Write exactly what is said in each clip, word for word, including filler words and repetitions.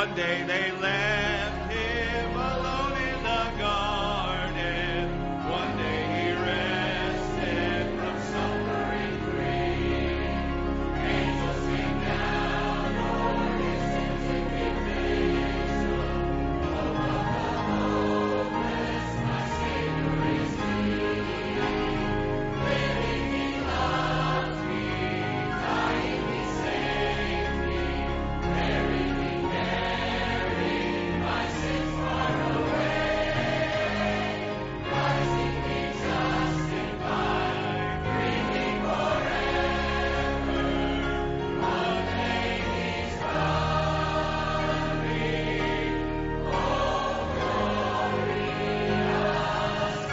One day they left him alone in the garden. One day he rested from suffering free. Angels came down o'er his sins indignation. Oh, of the hopeless, my Savior is He. Living He loves me, dying He saved me, buried He carried my sins far away, rising He justified, breathing forever. One day He's coming, oh glorious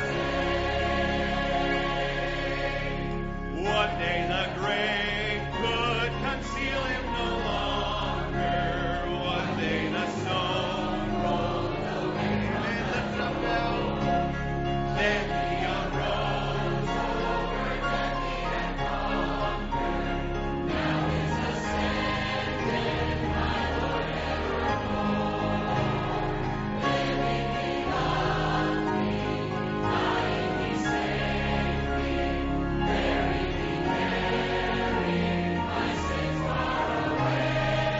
day. One day the grave could conceal Him no longer. One day the stone rolled away and lifted up now. Then He arose over death He had conquered. Now is ascended, my Lord evermore. Living He loved me, dying He saved me, buried He carried my sins far away,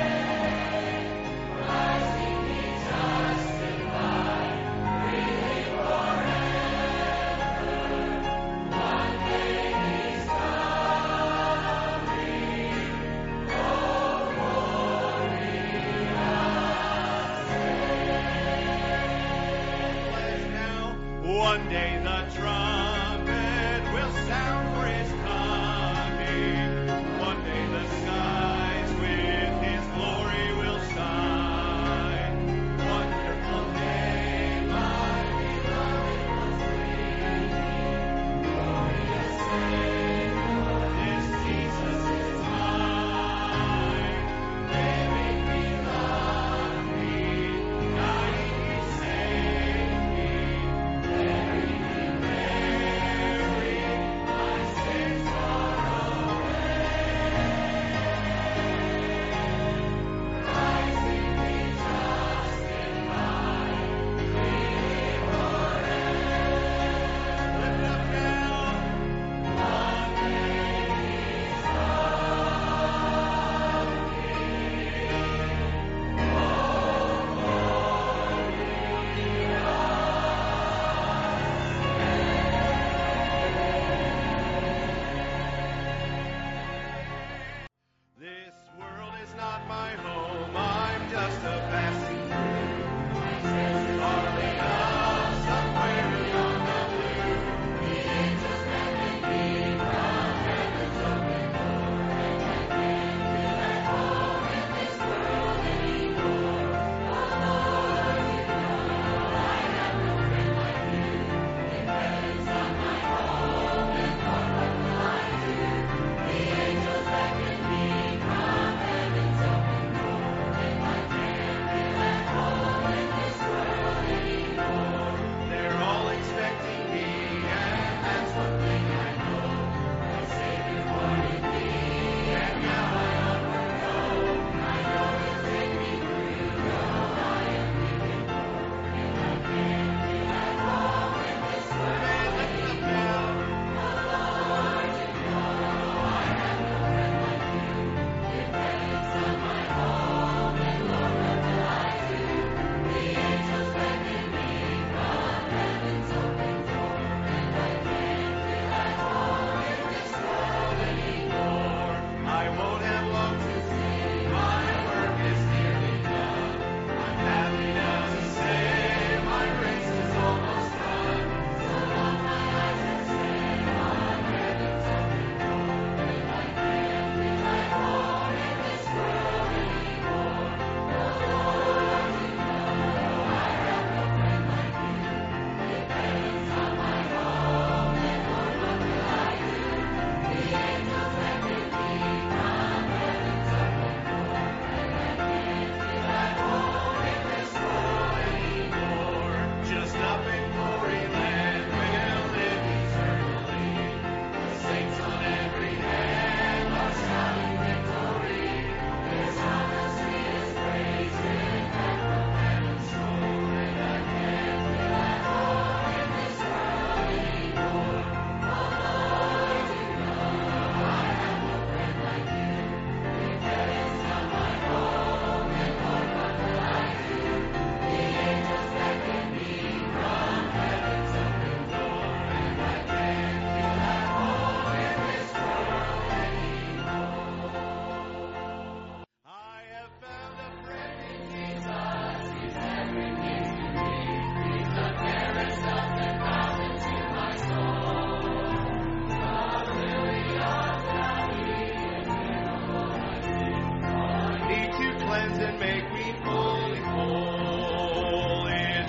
rising He justified, breathing forever. One day He's coming, oh glorious now. One day the trumpet will sound for His coming. One day the skies with His glory will shine. Wonderful day, my beloved was bringing. Glorious Savior, this Jesus is mine. Living He loved me, dying He saved me, buried He carried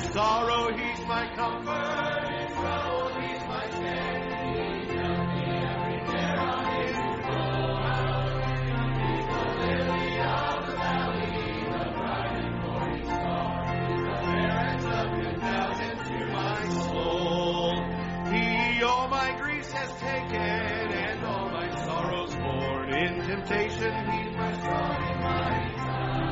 sorrow, he's my comfort. In trouble, he's my shade. He tells me every care on his soul. He's the lily of the valley, the bright and morning star. The fairest of ten thousand to my soul. He all my griefs has taken, and all my sorrows borne. In temptation, he's my strong and mighty tower.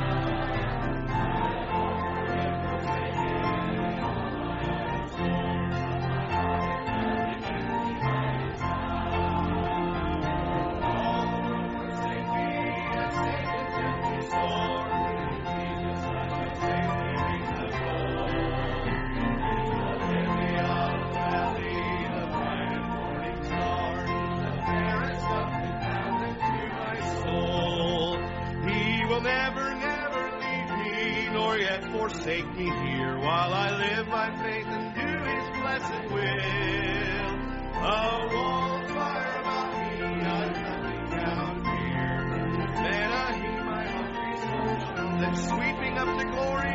Forsake me here while I live by faith and do his blessed will. A wall of fire about me, I've nothing down here. Then I hear my hungry soul shout, then sweeping up to glory.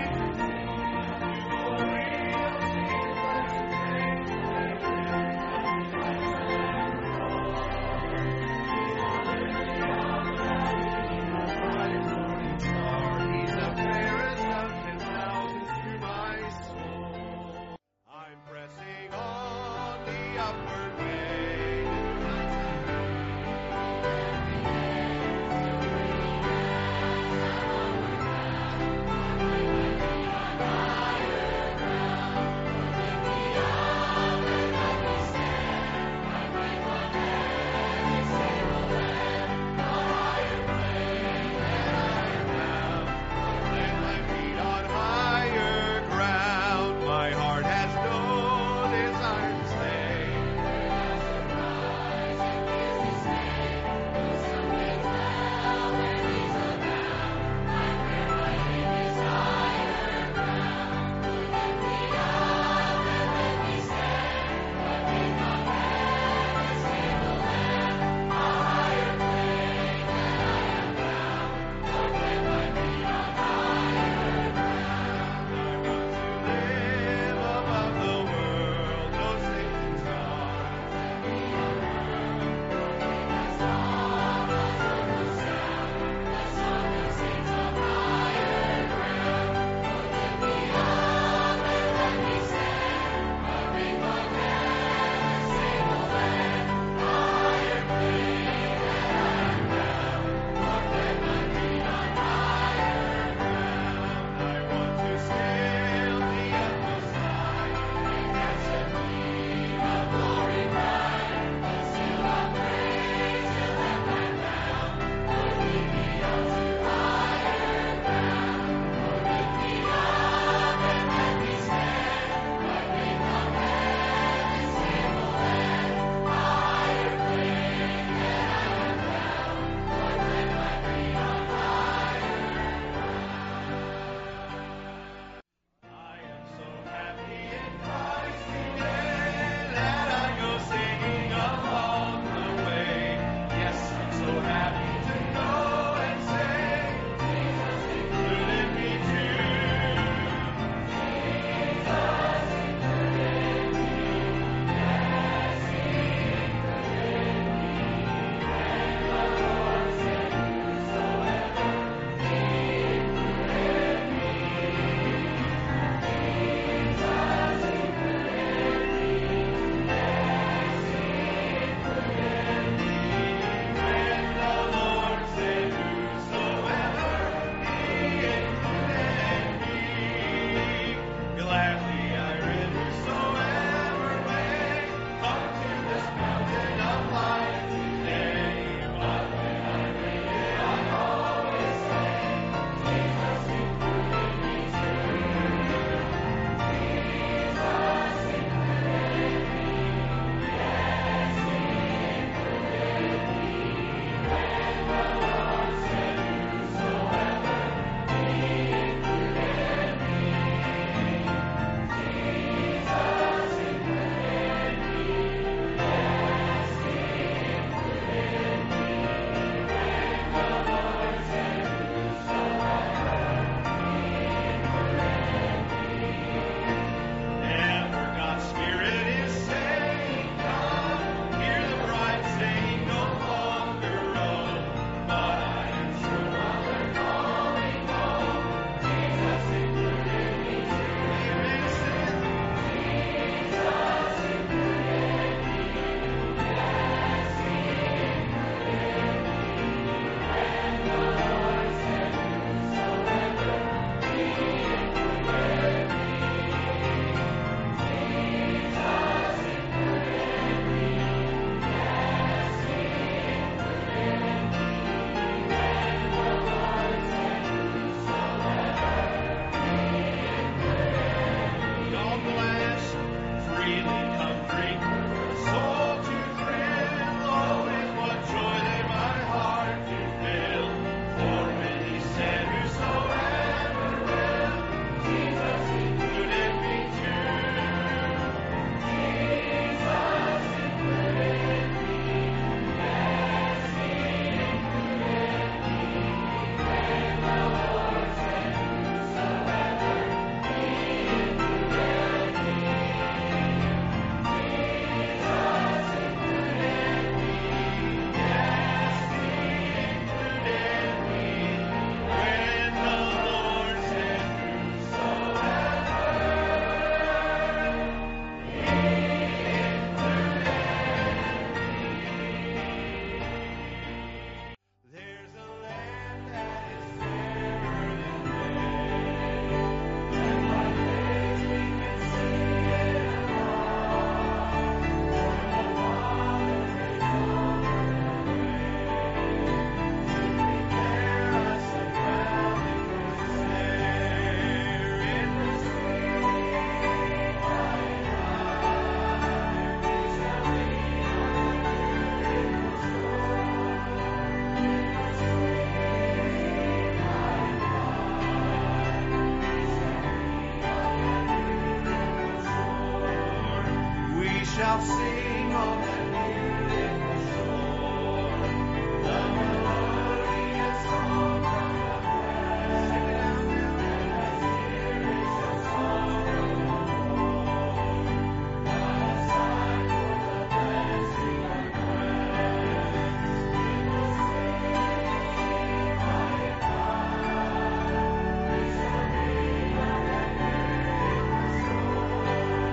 I'll sing on that beautiful shore the melodious song from the past. Sing it out now. And my tears shall sorrow no more. Not a sigh for the blessing of rest. It will stay by and by. We shall be on that beautiful shore.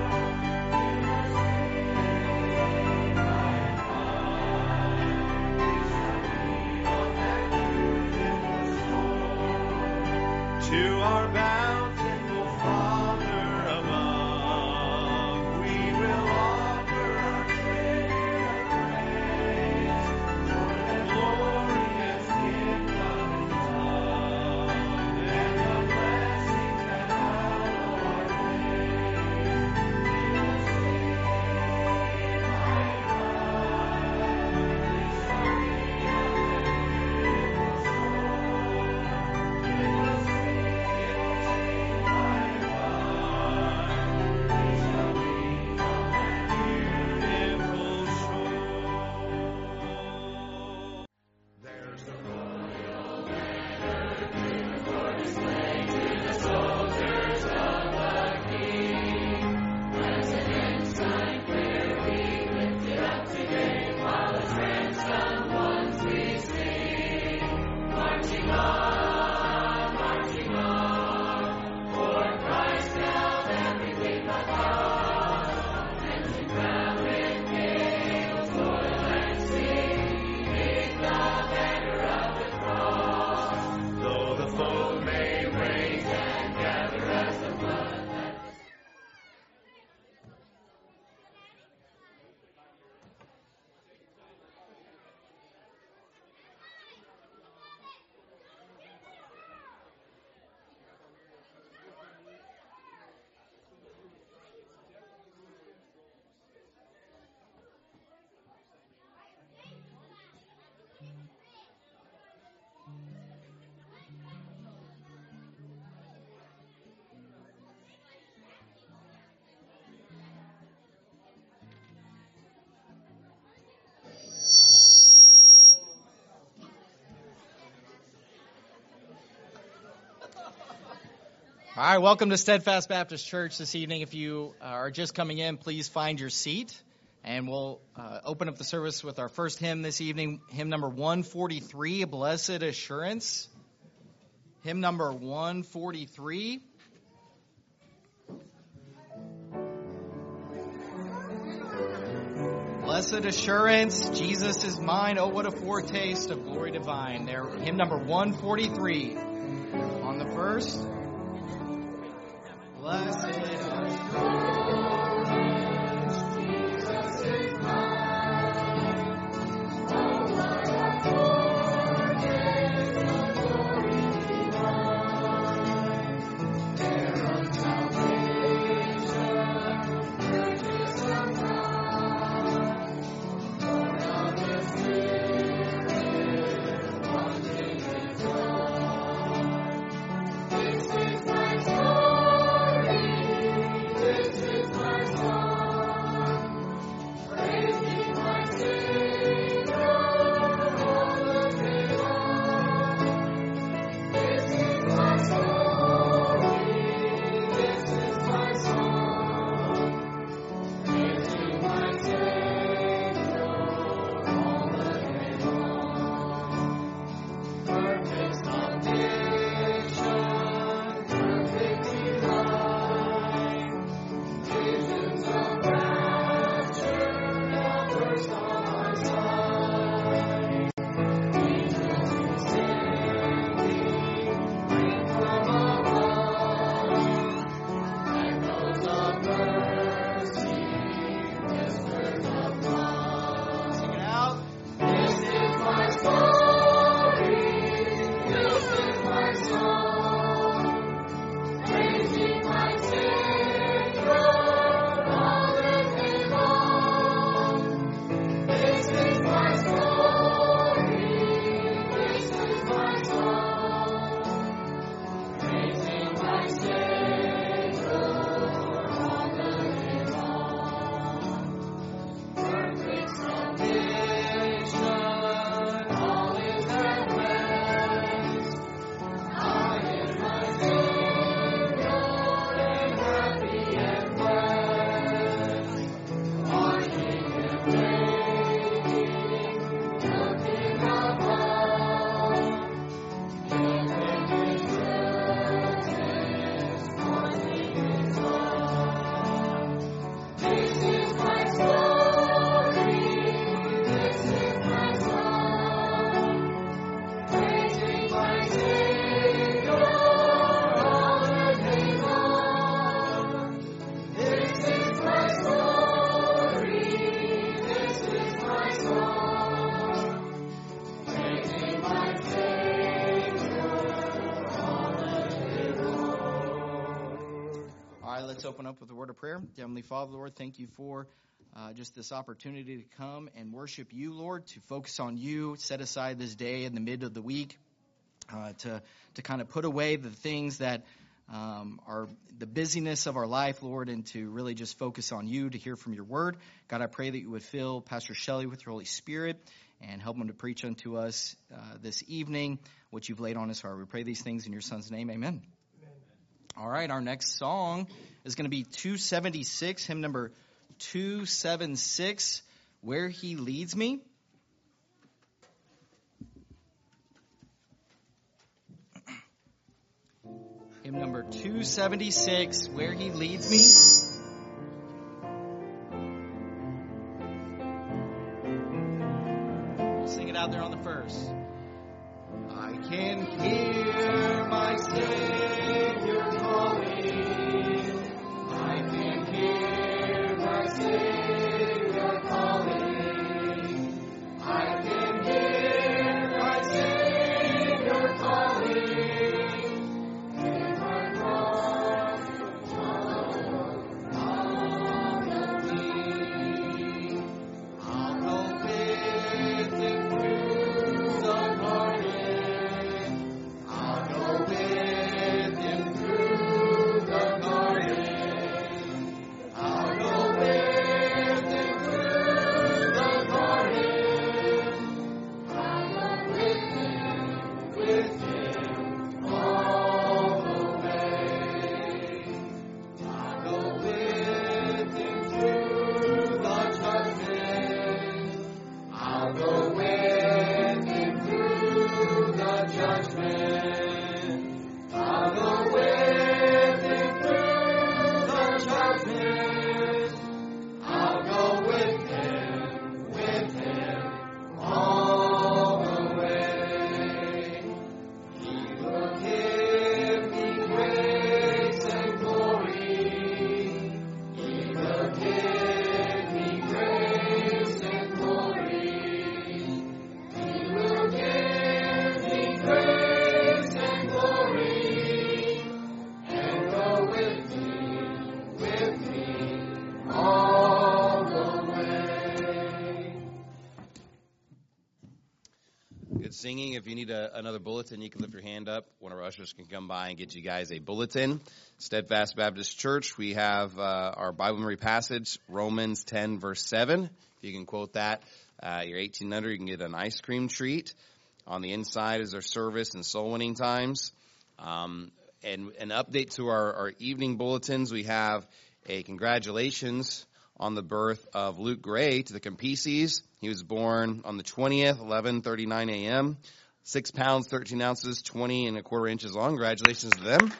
To our bountiful Father above, we will offer our prayer of praise for the glorious gift of His love and the blessings that hallow our days. We will sing by and by. We shall be on that beautiful shore. It will sing, it will sing by and by. We shall be on that beautiful shore. There's a royal banner given for display to the soldiers of the King. As an ensign clearly lifted up today, while the ransomed ones we sing, marching on, marching on, for Christ held everything but God, and to crown with nails, toil and sing, beneath the banner of the cross. Though the foe may rage and gather as the blood that All right, welcome to Steadfast Baptist Church this evening. If you are just coming in, please find your seat, and we'll uh, open up the service with our first hymn this evening, hymn number one forty-three, Blessed Assurance. Hymn number one forty-three. Blessed Assurance, Jesus is mine. Oh, what a foretaste of glory divine. There, hymn number one forty-three. On the first. Blessed assurance, Jesus is mine. Oh, what a foretaste of glory divine. There on salvation, purchase of God, born of the Spirit, wanting in God. This is my story. right, let's open up with a word of prayer. Heavenly Father, Lord, thank you for uh, just this opportunity to come and worship you, Lord, to focus on you, set aside this day in the mid of the week uh, to, to kind of put away the things that um, are the busyness of our life, Lord, and to really just focus on you, to hear from your word. God, I pray that you would fill Pastor Shelley with your Holy Spirit and help him to preach unto us uh, this evening what you've laid on his heart. We pray these things in your son's name. Amen. All right, our next song is going to be two seventy-six, hymn number two seventy-six, Where He Leads Me. Hymn number two seventy-six, Where He Leads Me. We'll sing it out there on the first. I can hear my Savior calling. I can hear my Savior calling. I can hear my Savior calling. In my cross, follow me. I'll go with Him through the garden. I'll go with Him through the garden. I'll go with Him through the garden. I'll go with Him, with Him all the way. I'll go with Him through the judgment. I'll go with Him through the judgment. I'll go with Him through the judgment. I'll go with Him, with Him all the way. He will give me grace and glory. He will give me grace and glory. He will give me grace and glory. And go with me, with me all the way. Good singing. If you need a, another bulletin, you can lift your hand up. One of our ushers can come by and get you guys a bulletin. Steadfast Baptist Church, we have uh, our Bible memory passage, Romans ten, verse seven. If you can quote that, uh, you're eighteen under, you can get an ice cream treat. On the inside is our service and soul winning times. Um, and an update to our, our evening bulletins, we have a congratulations on the birth of Luke Gray to the Campeses. He was born on the twentieth, eleven thirty-nine a.m., six pounds, thirteen ounces, twenty and a quarter inches long. Congratulations to them.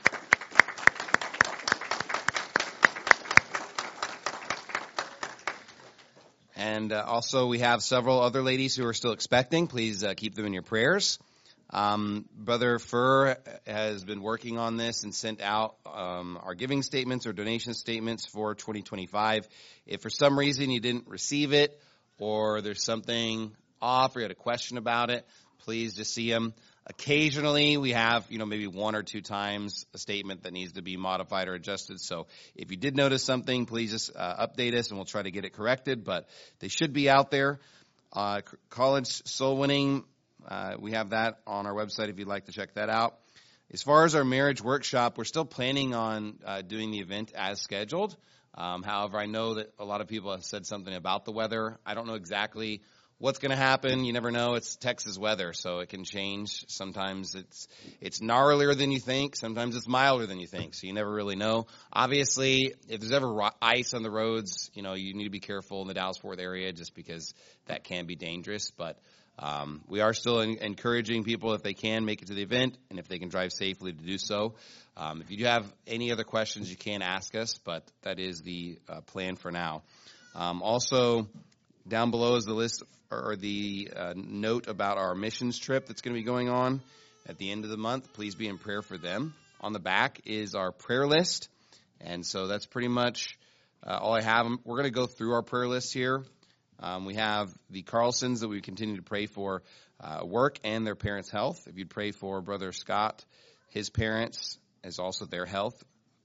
And uh, also we have several other ladies who are still expecting. Please uh, keep them in your prayers. Um, Brother Furr has been working on this and sent out um, our giving statements or donation statements for twenty twenty-five. If for some reason you didn't receive it or there's something off or you had a question about it, please just see them. Occasionally we have, you know, maybe one or two times a statement that needs to be modified or adjusted. So if you did notice something, please just uh, update us and we'll try to get it corrected. But they should be out there. Uh, college soul winning. Uh, we have that on our website if you'd like to check that out. As far as our marriage workshop, we're still planning on uh, doing the event as scheduled. Um, however, I know that a lot of people have said something about the weather. I don't know exactly what's going to happen. You never know. It's Texas weather, so it can change. Sometimes it's it's gnarlier than you think. Sometimes it's milder than you think, so you never really know. Obviously, if there's ever ro- ice on the roads, you know, you need to be careful in the Dallas-Fort Worth area just because that can be dangerous. But Um, we are still in, encouraging people, if they can, make it to the event, and if they can drive safely, to do so. Um, if you do have any other questions, you can ask us, but that is the uh, plan for now. Um, also, down below is the list or the uh, note about our missions trip that's going to be going on at the end of the month. Please be in prayer for them. On the back is our prayer list, and so that's pretty much uh, all I have. We're going to go through our prayer list here. Um, we have the Carlsons that we continue to pray for uh, work and their parents' health. If you'd pray for Brother Scott, his parents, as also their health,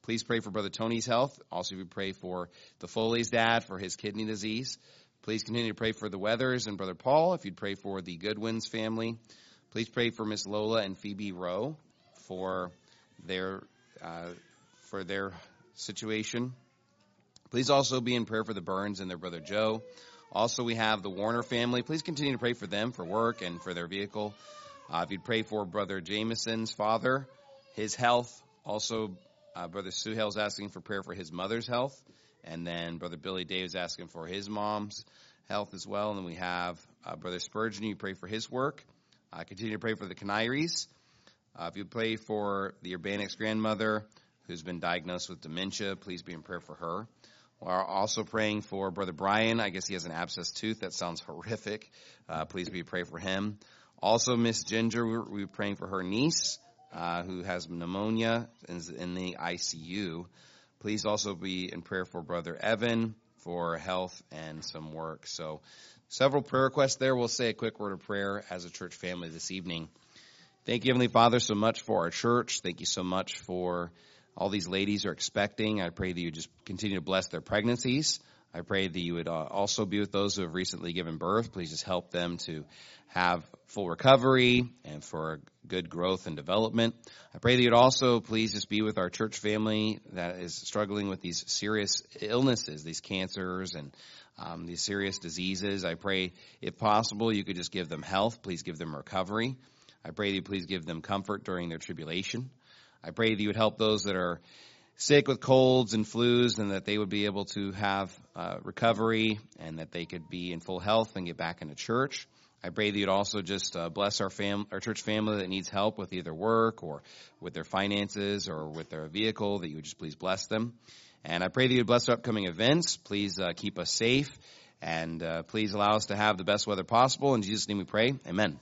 Please pray for Brother Tony's health. Also, we pray for the Foley's dad for his kidney disease. Please continue to pray for the Weathers and Brother Paul. If you'd pray for the Goodwins family. Please pray for Miss Lola and Phoebe Rowe for their uh, for their situation. Please also be in prayer for the Burns and their brother Joe. Also, we have the Warner family. Please continue to pray for them for work and for their vehicle. Uh, if you'd pray for Brother Jameson's father, his health. Also, uh, Brother Suhail's asking for prayer for his mother's health. And then Brother Billy Dave's asking for his mom's health as well. And then we have uh, Brother Spurgeon. You pray for his work. Uh, continue to pray for the Canaries. Uh, if you pray for the Urbanix grandmother who's been diagnosed with dementia, please be in prayer for her. We're also praying for Brother Brian. I guess he has an abscessed tooth. That sounds horrific. Uh, please be pray for him. Also, Miss Ginger, we're, we're praying for her niece uh, who has pneumonia and is in the I C U. Please also be in prayer for Brother Evan for health and some work. So several prayer requests there. We'll say a quick word of prayer as a church family this evening. Thank you, Heavenly Father, so much for our church. Thank you so much for all these ladies are expecting. I pray that you just continue to bless their pregnancies. I pray that you would uh, also be with those who have recently given birth. Please just help them to have full recovery and for good growth and development. I pray that you'd also please just be with our church family that is struggling with these serious illnesses, these cancers and um, these serious diseases. I pray, if possible, you could just give them health. Please give them recovery. I pray that you please give them comfort during their tribulation. I pray that you would help those that are sick with colds and flus and that they would be able to have uh, recovery and that they could be in full health and get back into church. I pray that you'd also just uh, bless our fam- our church family that needs help with either work or with their finances or with their vehicle, that you would just please bless them. And I pray that you'd bless our upcoming events. Please uh, keep us safe and uh, please allow us to have the best weather possible. In Jesus' name we pray. Amen.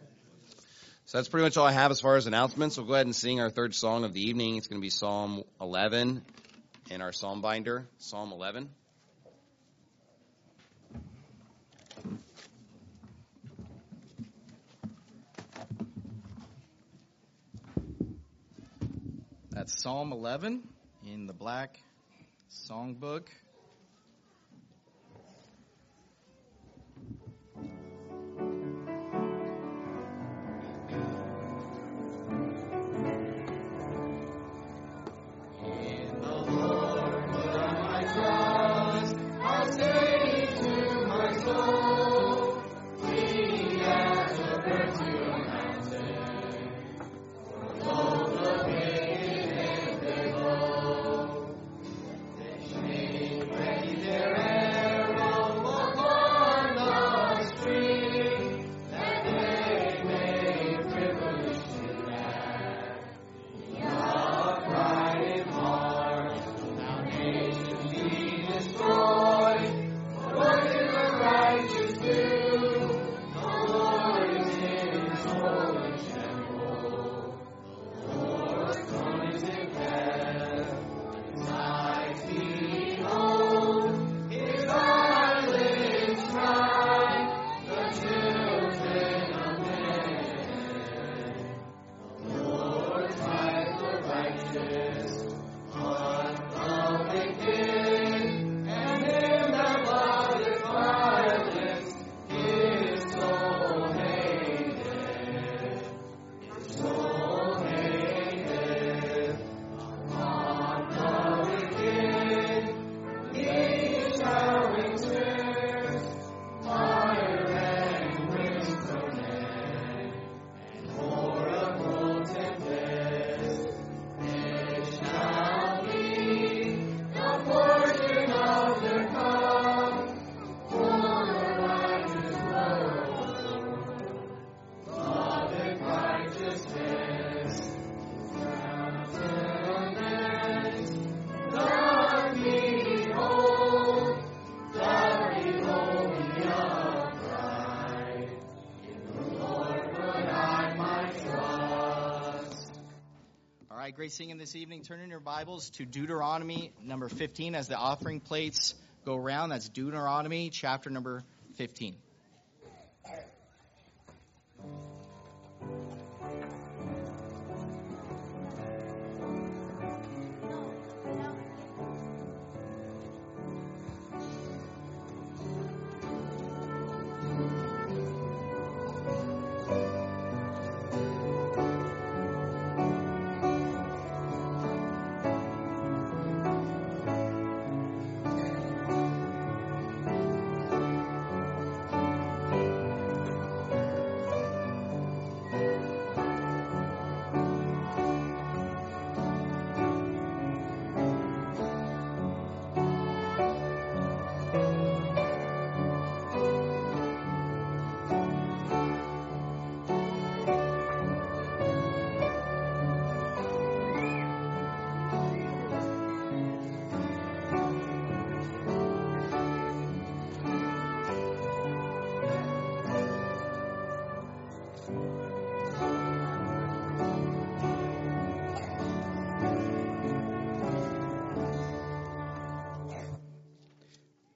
So that's pretty much all I have as far as announcements. We'll go ahead and sing our third song of the evening. It's going to be Psalm eleven in our psalm binder, Psalm eleven. That's Psalm eleven in the black songbook. Great singing this evening. Turn in your Bibles to Deuteronomy number fifteen as the offering plates go around. That's Deuteronomy chapter number fifteen.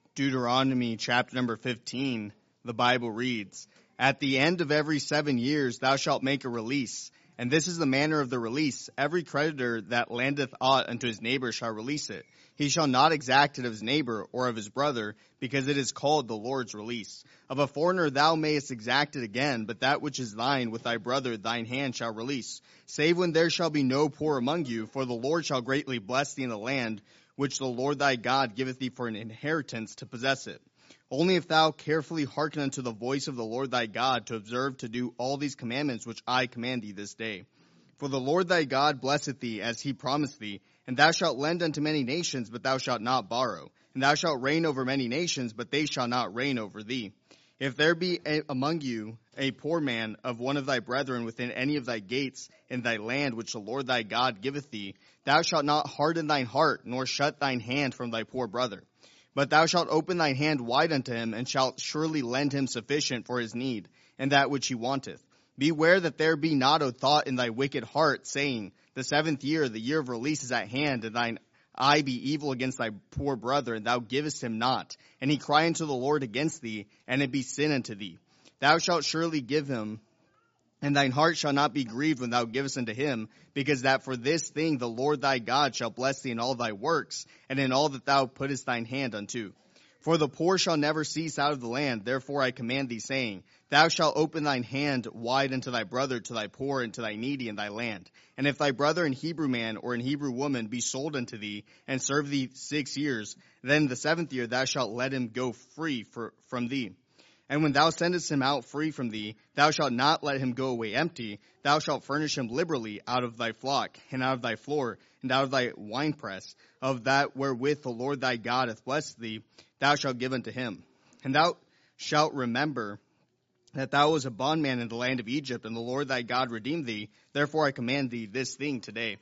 Deuteronomy chapter number fifteen, the Bible reads, "At the end of every seven years thou shalt make a release, and this is the manner of the release. Every creditor that lendeth aught unto his neighbor shall release it. He shall not exact it of his neighbor or of his brother, because it is called the Lord's release. Of a foreigner thou mayest exact it again, but that which is thine with thy brother thine hand shall release, save when there shall be no poor among you, for the Lord shall greatly bless thee in the land which the Lord thy God giveth thee for an inheritance to possess it. Only if thou carefully hearken unto the voice of the Lord thy God to observe to do all these commandments which I command thee this day. For the Lord thy God blesseth thee as he promised thee, and thou shalt lend unto many nations, but thou shalt not borrow. And thou shalt reign over many nations, but they shall not reign over thee. If there be a, among you a poor man of one of thy brethren within any of thy gates in thy land which the Lord thy God giveth thee, thou shalt not harden thine heart, nor shut thine hand from thy poor brother. But thou shalt open thine hand wide unto him, and shalt surely lend him sufficient for his need, and that which he wanteth. Beware that there be not a thought in thy wicked heart, saying, The seventh year, the year of release is at hand, and thine eye be evil against thy poor brother, and thou givest him not. And he cry unto the Lord against thee, and it be sin unto thee. Thou shalt surely give him, and thine heart shall not be grieved when thou givest unto him, because that for this thing the Lord thy God shall bless thee in all thy works, and in all that thou puttest thine hand unto. For the poor shall never cease out of the land, therefore I command thee, saying, Thou shalt open thine hand wide unto thy brother, to thy poor, and to thy needy in thy land. And if thy brother in Hebrew man or in Hebrew woman be sold unto thee, and serve thee six years, then the seventh year thou shalt let him go free for, from thee. And when thou sendest him out free from thee, thou shalt not let him go away empty. Thou shalt furnish him liberally out of thy flock, and out of thy floor, and out of thy winepress, of that wherewith the Lord thy God hath blessed thee, thou shalt give unto him. And thou shalt remember that thou wast a bondman in the land of Egypt, and the Lord thy God redeemed thee. Therefore I command thee this thing today.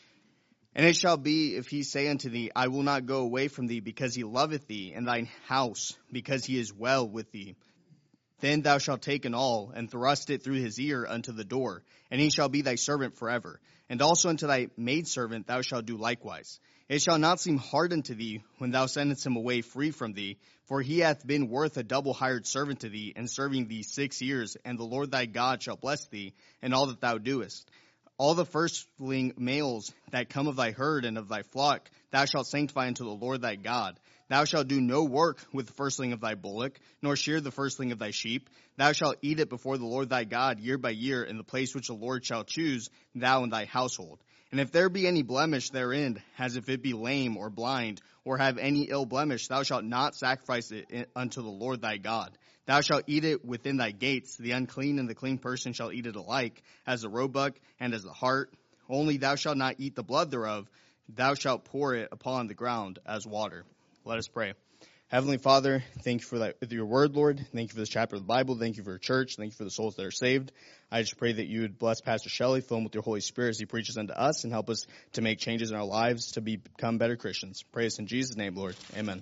And it shall be, if he say unto thee, I will not go away from thee, because he loveth thee, and thine house, because he is well with thee, then thou shalt take an awl, and thrust it through his ear unto the door, and he shall be thy servant forever. And also unto thy maidservant thou shalt do likewise. It shall not seem hard unto thee when thou sendest him away free from thee, for he hath been worth a double hired servant to thee, and serving thee six years, and the Lord thy God shall bless thee in all that thou doest. All the firstling males that come of thy herd and of thy flock thou shalt sanctify unto the Lord thy God. Thou shalt do no work with the firstling of thy bullock, nor shear the firstling of thy sheep. Thou shalt eat it before the Lord thy God year by year in the place which the Lord shall choose, thou and thy household. And if there be any blemish therein, as if it be lame or blind, or have any ill blemish, thou shalt not sacrifice it unto the Lord thy God. Thou shalt eat it within thy gates. The unclean and the clean person shall eat it alike, as the roebuck and as the hart. Only thou shalt not eat the blood thereof. Thou shalt pour it upon the ground as water. Let us pray. Heavenly Father, thank you for that, for your word, Lord. Thank you for this chapter of the Bible. Thank you for your church. Thank you for the souls that are saved. I just pray that you would bless Pastor Shelley, fill him with your Holy Spirit as he preaches unto us, and help us to make changes in our lives to be, become better Christians. Pray this in Jesus' name, Lord. Amen.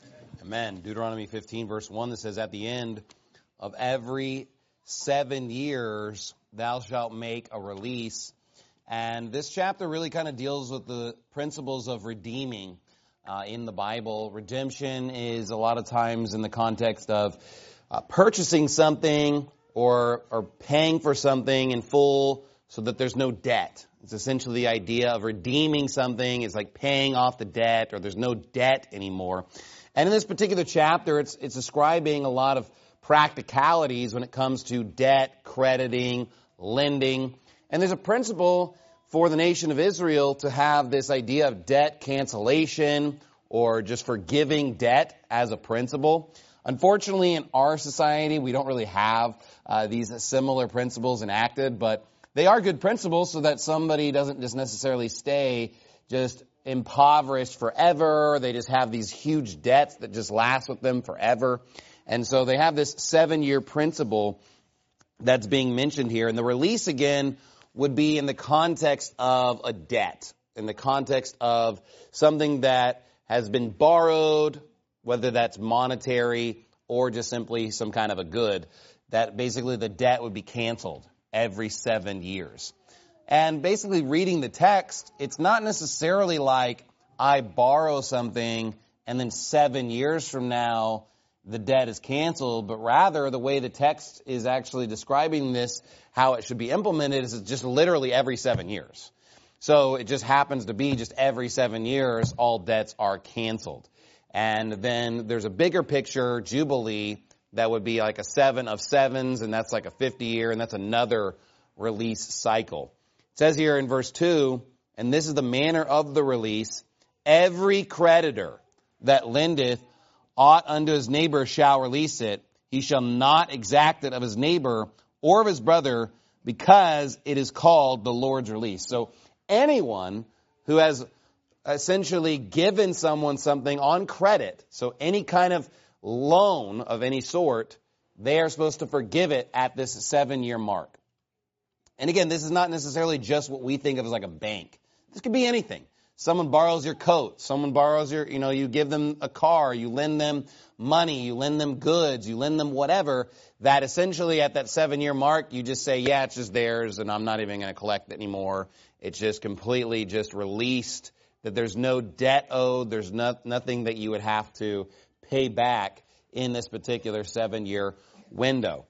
Amen. Deuteronomy fifteen, verse one, that says, At the end of every seven years, thou shalt make a release. And this chapter really kind of deals with the principles of redeeming uh, in the Bible. Redemption is a lot of times in the context of uh, purchasing something or, or paying for something in full so that there's no debt. It's essentially the idea of redeeming something. It's like paying off the debt, or there's no debt anymore. And in this particular chapter, it's, it's describing a lot of practicalities when it comes to debt, crediting, lending. And there's a principle for the nation of Israel to have this idea of debt cancellation, or just forgiving debt as a principle. Unfortunately, in our society, we don't really have uh, these similar principles enacted, but they are good principles so that somebody doesn't just necessarily stay just impoverished forever. They just have these huge debts that just last with them forever. And so they have this seven-year principle that's being mentioned here. And the release, again, would be in the context of a debt, in the context of something that has been borrowed, whether that's monetary or just simply some kind of a good, that basically the debt would be canceled every seven years. And basically reading the text, it's not necessarily like I borrow something and then seven years from now, the debt is canceled, but rather the way the text is actually describing this, how it should be implemented, is just literally every seven years. So it just happens to be just every seven years, all debts are canceled. And then there's a bigger picture, Jubilee, that would be like a seven of sevens, and that's like a fifty year, and that's another release cycle. It says here in verse two, and this is the manner of the release, every creditor that lendeth aught unto his neighbor shall release it. He shall not exact it of his neighbor or of his brother, because it is called the Lord's release. So anyone who has essentially given someone something on credit, so any kind of loan of any sort, they are supposed to forgive it at this seven-year mark. And again, this is not necessarily just what we think of as like a bank. This could be anything. Someone borrows your coat. Someone borrows your, you know, you give them a car. You lend them money. You lend them goods. You lend them whatever. That essentially at that seven-year mark, you just say, yeah, it's just theirs, and I'm not even going to collect it anymore. It's just completely just released, that there's no debt owed. There's no, nothing that you would have to pay back in this particular seven-year window.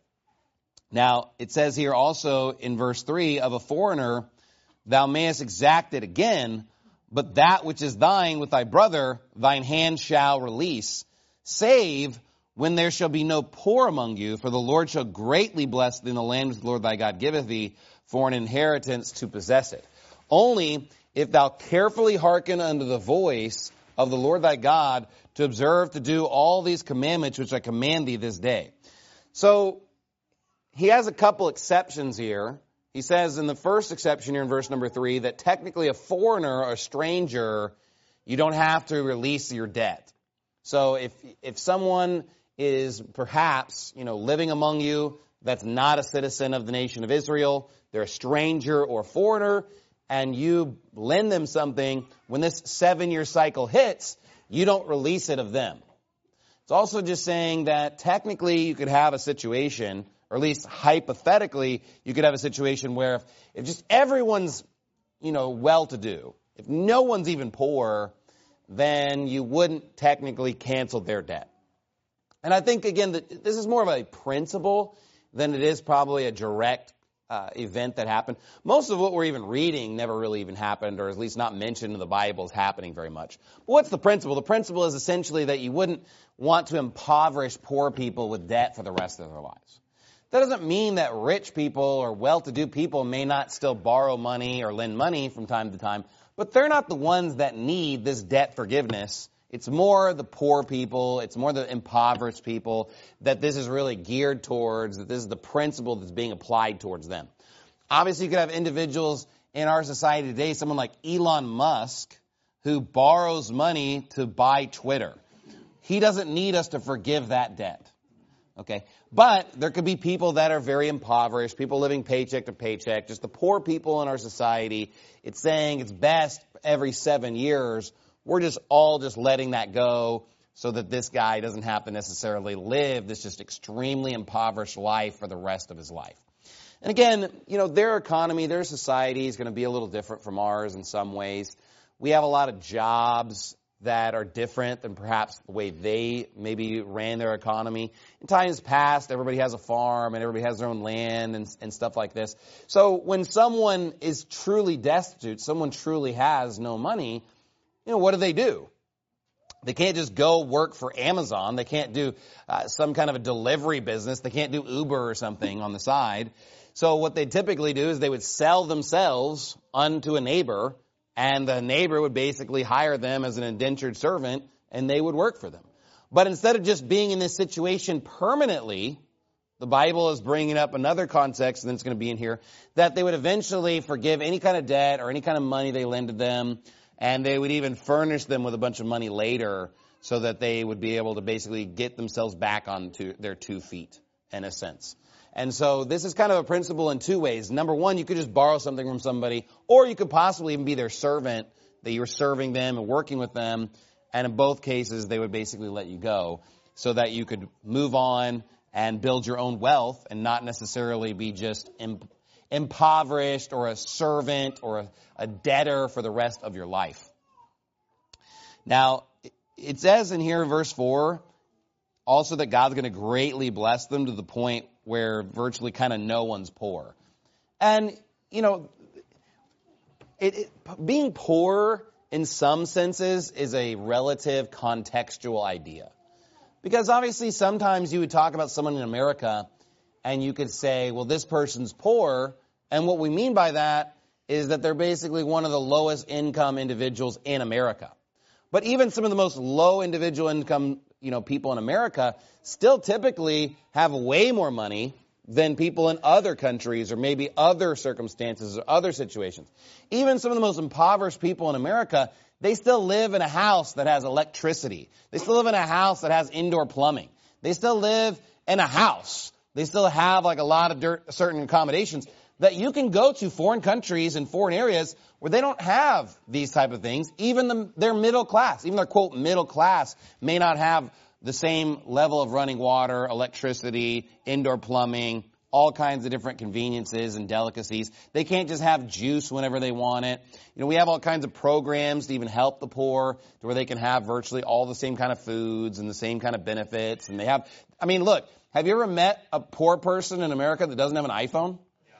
Now, it says here also in verse three, of a foreigner, thou mayest exact it again, but that which is thine with thy brother, thine hand shall release, save when there shall be no poor among you, for the Lord shall greatly bless thee in the land which the Lord thy God giveth thee for an inheritance to possess it. Only if thou carefully hearken unto the voice of the Lord thy God, to observe to do all these commandments which I command thee this day. So he has a couple exceptions here. He says in the first exception here in verse number three that technically a foreigner or a stranger, you don't have to release your debt. So if if someone is perhaps, you know, living among you that's not a citizen of the nation of Israel, they're a stranger or a foreigner, and you lend them something, when this seven-year cycle hits, you don't release it of them. It's also just saying that technically you could have a situation, or at least hypothetically, you could have a situation where if, if just everyone's, you know, well-to-do, if no one's even poor, then you wouldn't technically cancel their debt. And I think, again, that this is more of a principle than it is probably a direct uh, event that happened. Most of what we're even reading never really even happened, or at least not mentioned in the Bible as happening very much. But what's the principle? The principle is essentially that you wouldn't want to impoverish poor people with debt for the rest of their lives. That doesn't mean that rich people or well-to-do people may not still borrow money or lend money from time to time, but they're not the ones that need this debt forgiveness. It's more the poor people, it's more the impoverished people that this is really geared towards, that this is the principle that's being applied towards them. Obviously, you could have individuals in our society today, someone like Elon Musk, who borrows money to buy Twitter. He doesn't need us to forgive that debt. Okay, but there could be people that are very impoverished, people living paycheck to paycheck, just the poor people in our society. It's saying it's best every seven years. We're just all just letting that go so that this guy doesn't have to necessarily live this just extremely impoverished life for the rest of his life. And again, you know, their economy, their society is going to be a little different from ours in some ways. We have a lot of jobs that are different than perhaps the way they maybe ran their economy. In times past, everybody has a farm and everybody has their own land and, and stuff like this. So when someone is truly destitute, someone truly has no money, you know, what do they do? They can't just go work for Amazon. They can't do uh, some kind of a delivery business. They can't do Uber or something on the side. So what they typically do is they would sell themselves unto a neighbor, and the neighbor would basically hire them as an indentured servant, and they would work for them. But instead of just being in this situation permanently, the Bible is bringing up another context, and then it's going to be in here, that they would eventually forgive any kind of debt or any kind of money they lended them, and they would even furnish them with a bunch of money later so that they would be able to basically get themselves back on to their two feet, in a sense. And so this is kind of a principle in two ways. Number one, you could just borrow something from somebody, or you could possibly even be their servant, that you were serving them and working with them. And in both cases, they would basically let you go so that you could move on and build your own wealth and not necessarily be just imp- impoverished or a servant or a, a debtor for the rest of your life. Now, it says in here, verse four, also that God's going to greatly bless them to the point where virtually kind of no one's poor. And, you know, it, it, being poor in some senses is a relative contextual idea. Because obviously sometimes you would talk about someone in America and you could say, well, this person's poor. And what we mean by that is that they're basically one of the lowest income individuals in America. But even some of the most low individual income, you know, people in America still typically have way more money than people in other countries or maybe other circumstances or other situations. Even some of the most impoverished people in America, they still live in a house that has electricity. They still live in a house that has indoor plumbing. They still live in a house. They still have like a lot of dirt, certain accommodations that you can go to foreign countries and foreign areas where they don't have these type of things. Even the, their middle class, even their quote middle class may not have the same level of running water, electricity, indoor plumbing, all kinds of different conveniences and delicacies. They can't just have juice whenever they want it. You know, we have all kinds of programs to even help the poor to where they can have virtually all the same kind of foods and the same kind of benefits. And they have, I mean, look, have you ever met a poor person in America that doesn't have an iPhone?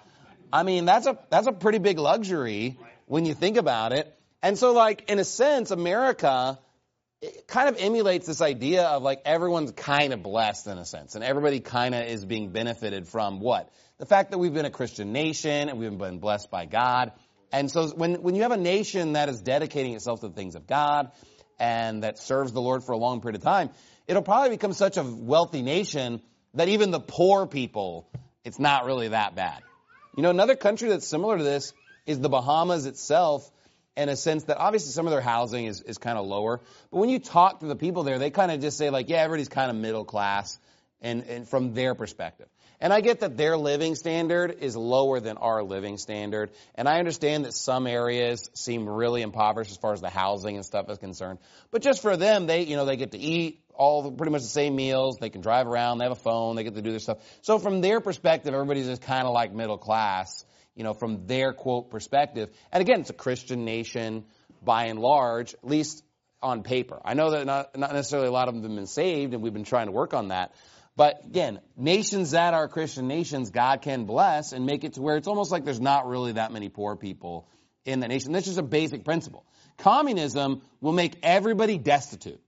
I mean, that's a, that's a pretty big luxury when you think about it. And so like, in a sense, America, it kind of emulates this idea of like everyone's kind of blessed in a sense, and everybody kind of is being benefited from what? The fact that we've been a Christian nation and we've been blessed by God. And so when, when you have a nation that is dedicating itself to the things of God and that serves the Lord for a long period of time, it'll probably become such a wealthy nation that even the poor people, it's not really that bad. You know, another country that's similar to this is the Bahamas itself, in a sense that obviously some of their housing is, is kind of lower. But when you talk to the people there, they kind of just say like, yeah, everybody's kind of middle class and, and from their perspective. And I get that their living standard is lower than our living standard. And I understand that some areas seem really impoverished as far as the housing and stuff is concerned. But just for them, they, you know, they get to eat all the, pretty much the same meals. They can drive around. They have a phone. They get to do their stuff. So from their perspective, everybody's just kind of like middle class, you know, from their quote perspective. And again, it's a Christian nation by and large, at least on paper. I know that not, not necessarily a lot of them have been saved, and we've been trying to work on that. But again, nations that are Christian nations, God can bless and make it to where it's almost like there's not really that many poor people in that nation. That's just a basic principle. Communism will make everybody destitute.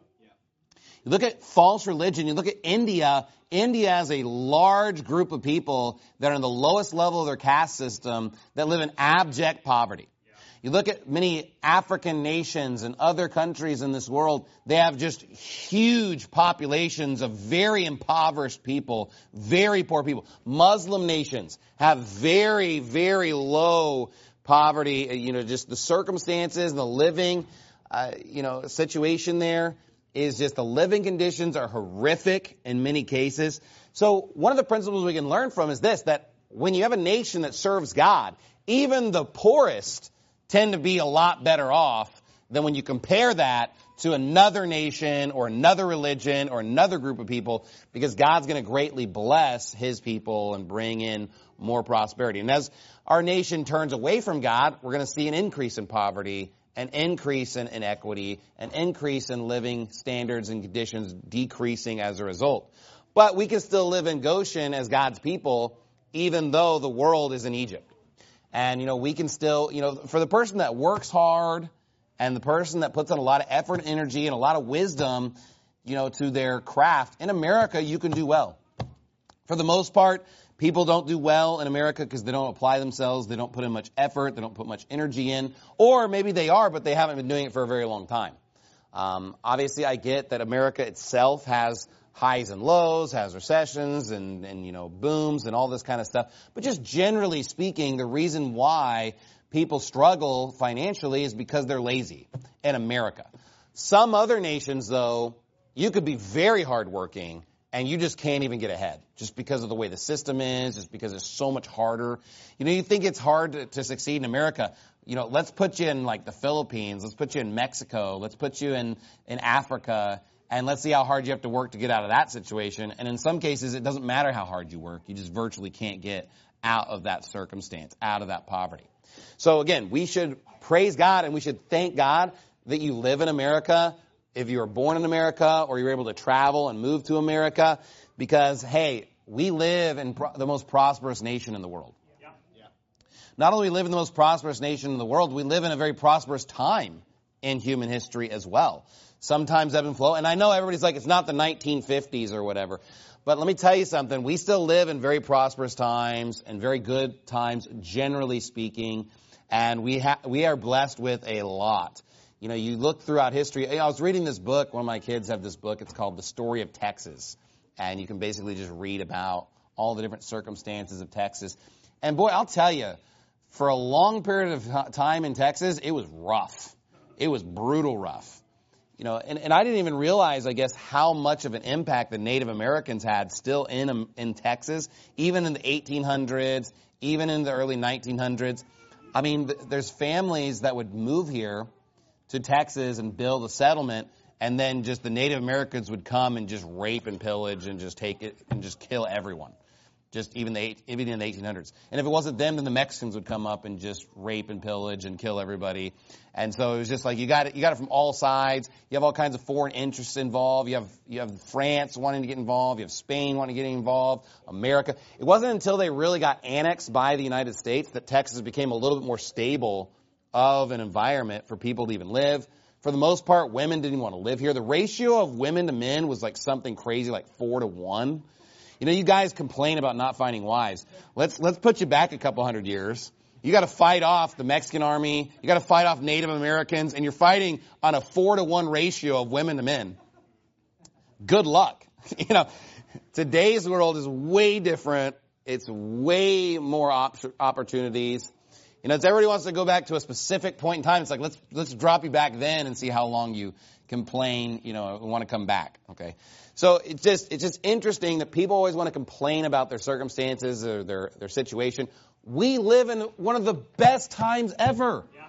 You look at false religion, you look at India. India has a large group of people that are in the lowest level of their caste system that live in abject poverty. You look at many African nations and other countries in this world, they have just huge populations of very impoverished people, very poor people. Muslim nations have very, very low poverty, you know, just the circumstances and the living, uh, you know, situation there is just the living conditions are horrific in many cases. So one of the principles we can learn from is this, that when you have a nation that serves God, even the poorest tend to be a lot better off than when you compare that to another nation or another religion or another group of people, because God's going to greatly bless his people and bring in more prosperity. And as our nation turns away from God, we're going to see an increase in poverty, an increase in inequity, an increase in living standards and conditions decreasing as a result. But we can still live in Goshen as God's people, even though the world is in Egypt. And, you know, we can still, you know, for the person that works hard and the person that puts in a lot of effort and energy and a lot of wisdom, you know, to their craft, in America, you can do well. For the most part, people don't do well in America because they don't apply themselves, they don't put in much effort, they don't put much energy in, or maybe they are, but they haven't been doing it for a very long time. Um, obviously, I get that America itself has highs and lows, has recessions and, and, you know, booms and all this kind of stuff. But just generally speaking, the reason why people struggle financially is because they're lazy in America. Some other nations, though, you could be very hardworking and you just can't even get ahead just because of the way the system is, just because it's so much harder. You know, you think it's hard to, to succeed in America. You know, let's put you in like the Philippines. Let's put you in Mexico. Let's put you in, in Africa. And let's see how hard you have to work to get out of that situation. And in some cases, it doesn't matter how hard you work. You just virtually can't get out of that circumstance, out of that poverty. So again, we should praise God and we should thank God that you live in America if you were born in America or you were able to travel and move to America, because, hey, we live in pro- the most prosperous nation in the world. Yeah. Yeah. Not only live in the most prosperous nation in the world, we live in a very prosperous time in human history as well. Sometimes ebb and flow. And I know everybody's like, it's not the nineteen fifties or whatever. But let me tell you something. We still live in very prosperous times and very good times, generally speaking. And we ha- we are blessed with a lot. You know, you look throughout history. I was reading this book. One of my kids have this book. It's called The Story of Texas. And you can basically just read about all the different circumstances of Texas. And boy, I'll tell you, for a long period of time in Texas, it was rough. It was brutal rough. You know, and, and I didn't even realize, I guess, how much of an impact the Native Americans had still in in Texas, even in the eighteen hundreds, even in the early nineteen hundreds. I mean, th- there's families that would move here to Texas and build a settlement, and then just the Native Americans would come and just rape and pillage and just take it and just kill everyone. Just even the even in the eighteen hundreds. And if it wasn't them, then the Mexicans would come up and just rape and pillage and kill everybody. And so it was just like you got it, you got it from all sides. You have all kinds of foreign interests involved. You have you have France wanting to get involved. You have Spain wanting to get involved. America. It wasn't until they really got annexed by the United States that Texas became a little bit more stable of an environment for people to even live. For the most part, women didn't want to live here. The ratio of women to men was like something crazy, like four to one. You know, you guys complain about not finding wives. Let's let's put you back a couple hundred years. You got to fight off the Mexican army. You got to fight off Native Americans, and you're fighting on a four to one ratio of women to men. Good luck. You know, today's world is way different. It's way more op- opportunities. You know, it's everybody wants to go back to a specific point in time. It's like let's let's drop you back then and see how long you complain. You know, and want to come back. Okay. So it's just it's just interesting that people always want to complain about their circumstances or their, their situation. We live in one of the best times ever. Yeah.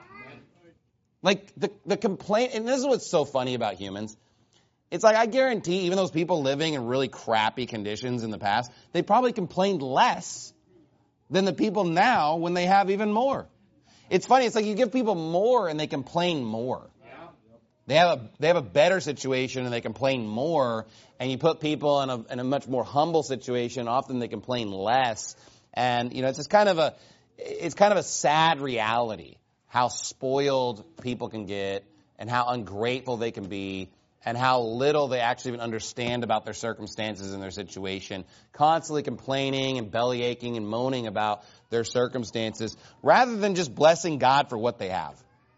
Like the the complaint, and this is what's so funny about humans. It's like I guarantee even those people living in really crappy conditions in the past, they probably complained less than the people now when they have even more. It's funny. It's like you give people more and they complain more. They have a they have a better situation and they complain more, and you put people in a in a much more humble situation, often they complain less. And you know, it's just kind of a it's kind of a sad reality how spoiled people can get and how ungrateful they can be and how little they actually even understand about their circumstances and their situation, constantly complaining and bellyaching and moaning about their circumstances rather than just blessing God for what they have.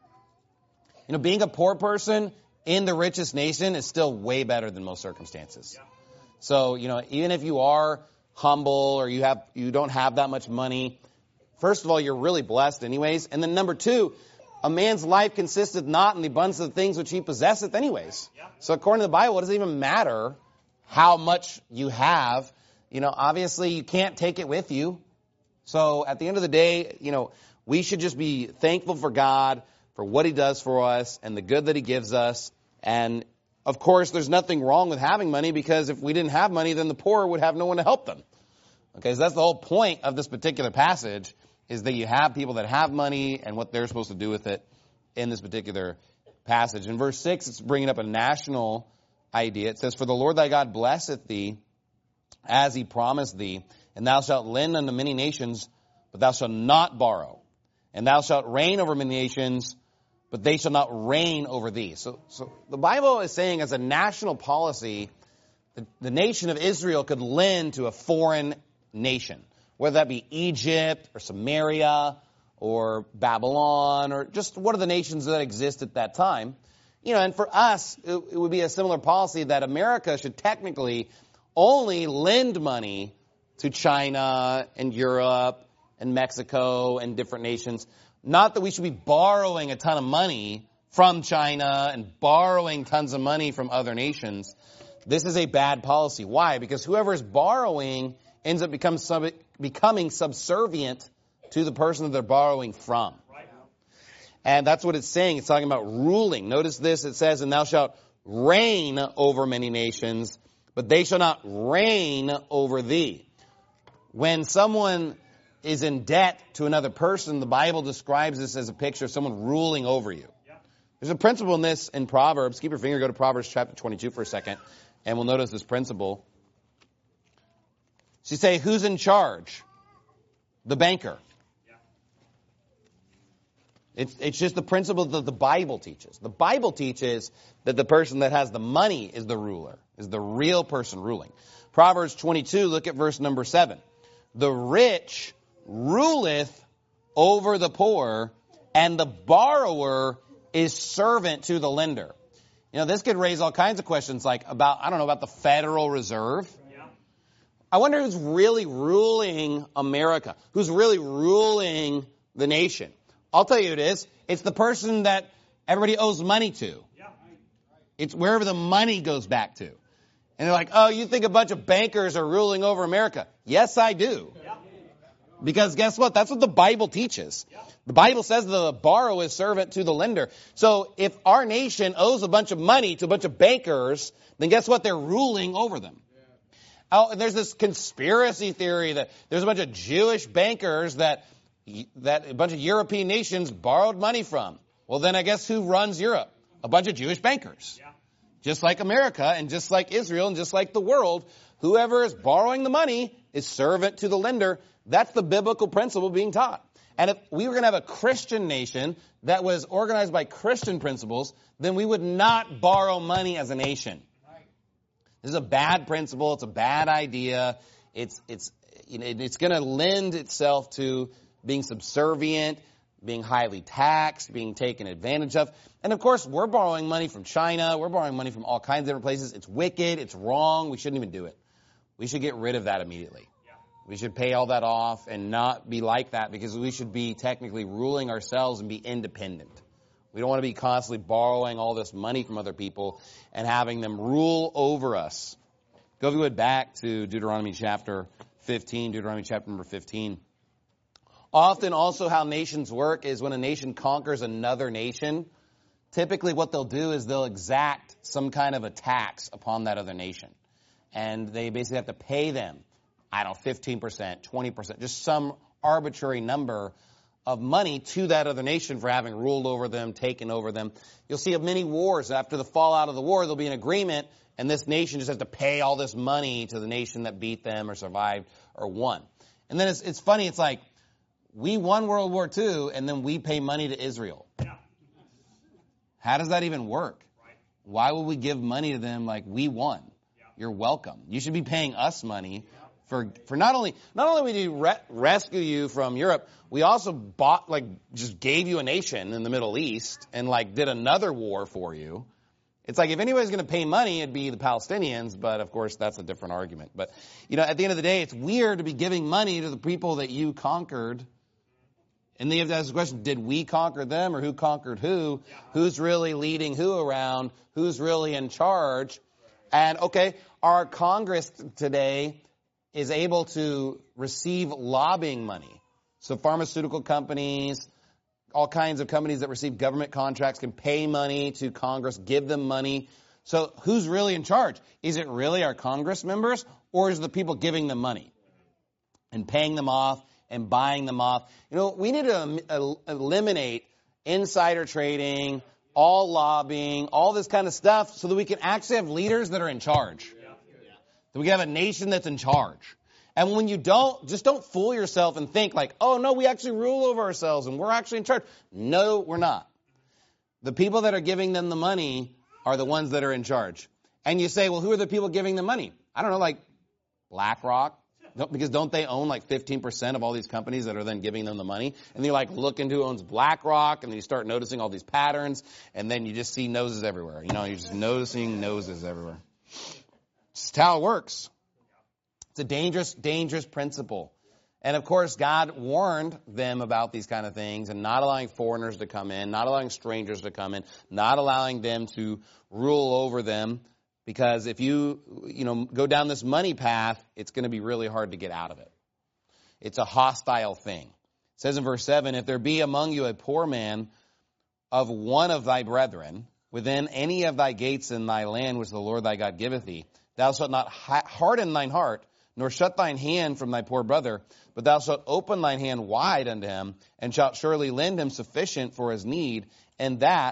You know, being a poor person in the richest nation is still way better than most circumstances. So, you know, even if you are humble or you have you don't have that much money, first of all, you're really blessed anyways. And then number two, a man's life consisteth not in the abundance of the things which he possesseth anyways. So according to the Bible, it doesn't even matter how much you have. You know, obviously you can't take it with you. So at the end of the day, you know, we should just be thankful for God for what he does for us and the good that he gives us. And, of course, there's nothing wrong with having money because if we didn't have money, then the poor would have no one to help them. Okay, so that's the whole point of this particular passage is that you have people that have money and what they're supposed to do with it in this particular passage. In verse six, it's bringing up a national idea. It says, "For the Lord thy God blesseth thee as he promised thee, and thou shalt lend unto many nations, but thou shalt not borrow. And thou shalt reign over many nations, but they shall not reign over thee." So, so the Bible is saying as a national policy, the, the nation of Israel could lend to a foreign nation, whether that be Egypt or Samaria or Babylon or just one of the nations that exist at that time. You know, and for us, it, it would be a similar policy that America should technically only lend money to China and Europe and Mexico and different nations. Not that we should be borrowing a ton of money from China and borrowing tons of money from other nations. This is a bad policy. Why? Because whoever is borrowing ends up become sub- becoming subservient to the person that they're borrowing from. And that's what it's saying. It's talking about ruling. Notice this. It says, "And thou shalt reign over many nations, but they shall not reign over thee." When someone is in debt to another person, the Bible describes this as a picture of someone ruling over you. There's a principle in this in Proverbs. Keep your finger, go to Proverbs chapter twenty-two for a second, and we'll notice this principle. So you say, who's in charge? The banker. It's, it's just the principle that the Bible teaches. The Bible teaches that the person that has the money is the ruler, is the real person ruling. Proverbs twenty-two, look at verse number seven. The rich ruleth over the poor, and the borrower is servant to the lender. You know, this could raise all kinds of questions like about, I don't know, about the Federal Reserve. Yeah. I wonder who's really ruling America, who's really ruling the nation. I'll tell you who it is. It's the person that everybody owes money to. Yeah. It's wherever the money goes back to. And they're like, oh, you think a bunch of bankers are ruling over America? Yes, I do. Yeah. Because guess what? That's what the Bible teaches. Yeah. The Bible says the borrower is servant to the lender. So if our nation owes a bunch of money to a bunch of bankers, then guess what? They're ruling over them. Yeah. Oh, and there's this conspiracy theory that there's a bunch of Jewish bankers that that a bunch of European nations borrowed money from. Well, then I guess who runs Europe? A bunch of Jewish bankers. Yeah. Just like America and just like Israel and just like the world, whoever is borrowing the money is servant to the lender. That's the biblical principle being taught. And if we were going to have a Christian nation that was organized by Christian principles, then we would not borrow money as a nation. This is a bad principle. It's a bad idea. It's it's you know, it's going to lend itself to being subservient, being highly taxed, being taken advantage of. And of course, we're borrowing money from China. We're borrowing money from all kinds of different places. It's wicked. It's wrong. We shouldn't even do it. We should get rid of that immediately. We should pay all that off and not be like that because we should be technically ruling ourselves and be independent. We don't want to be constantly borrowing all this money from other people and having them rule over us. Go if you would back to Deuteronomy chapter fifteen, Deuteronomy chapter number fifteen. Often also how nations work is when a nation conquers another nation, typically what they'll do is they'll exact some kind of a tax upon that other nation. And they basically have to pay them, I don't know, fifteen percent, twenty percent, just some arbitrary number of money to that other nation for having ruled over them, taken over them. You'll see of many wars, after the fallout of the war, there'll be an agreement, and this nation just has to pay all this money to the nation that beat them or survived or won. And then it's, it's funny, it's like, we won World War Two, and then we pay money to Israel. Yeah. How does that even work? Right. Why would we give money to them like we won? Yeah. You're welcome. You should be paying us money. Yeah. For for not only not only we do re- rescue you from Europe, we also bought like just gave you a nation in the Middle East and like did another war for you. It's like if anybody's going to pay money, it'd be the Palestinians, but of course that's a different argument. But you know, at the end of the day, it's weird to be giving money to the people that you conquered. And then you have to ask the question: did we conquer them, or who conquered who? Who's really leading who around? Who's really in charge? And okay, our Congress today is able to receive lobbying money. So pharmaceutical companies, all kinds of companies that receive government contracts can pay money to Congress, give them money. So who's really in charge? Is it really our Congress members, or is it the people giving them money and paying them off and buying them off? You know, we need to eliminate insider trading, all lobbying, all this kind of stuff so that we can actually have leaders that are in charge. That we have a nation that's in charge. And when you don't, just don't fool yourself and think like, oh, no, we actually rule over ourselves and we're actually in charge. No, we're not. The people that are giving them the money are the ones that are in charge. And you say, well, who are the people giving them money? I don't know, like BlackRock. Because don't they own like fifteen percent of all these companies that are then giving them the money? And you like look into who owns BlackRock, and then you start noticing all these patterns, and then you just see noses everywhere. You know, you're just noticing noses everywhere. It's how it works. It's a dangerous, dangerous principle. And of course, God warned them about these kind of things and not allowing foreigners to come in, not allowing strangers to come in, not allowing them to rule over them. Because if you, you know, go down this money path, it's going to be really hard to get out of it. It's a hostile thing. It says in verse seven, if there be among you a poor man of one of thy brethren, within any of thy gates in thy land which the Lord thy God giveth thee, thou shalt not harden thine heart, nor shut thine hand from thy poor brother, but thou shalt open thine hand wide unto him, and shalt surely lend him sufficient for his need, and that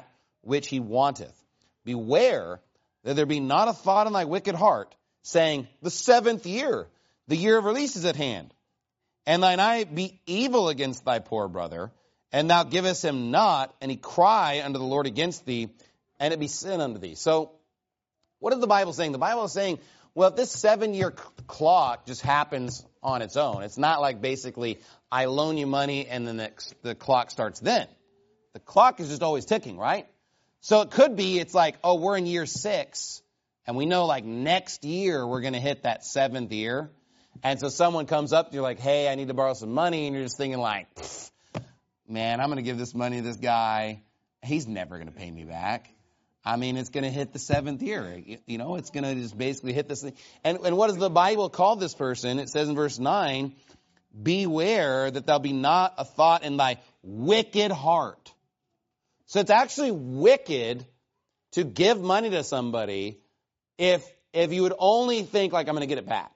which he wanteth. Beware that there be not a thought in thy wicked heart, saying, the seventh year, the year of release is at hand. And thine eye be evil against thy poor brother, and thou givest him not, and he cry unto the Lord against thee, and it be sin unto thee. So, what is the Bible saying? The Bible is saying, well, if this seven-year clock just happens on its own, it's not like basically I loan you money and then the, the clock starts then. The clock is just always ticking, right? So it could be it's like, oh, we're in year six, and we know like next year we're going to hit that seventh year. And so someone comes up to you like, hey, I need to borrow some money, and you're just thinking like, man, I'm going to give this money to this guy. He's never going to pay me back. I mean, it's going to hit the seventh year. You know, it's going to just basically hit this thing. And, and what does the Bible call this person? It says in verse nine, beware that thou be not a thought in thy wicked heart. So it's actually wicked to give money to somebody if if you would only think like, I'm going to get it back.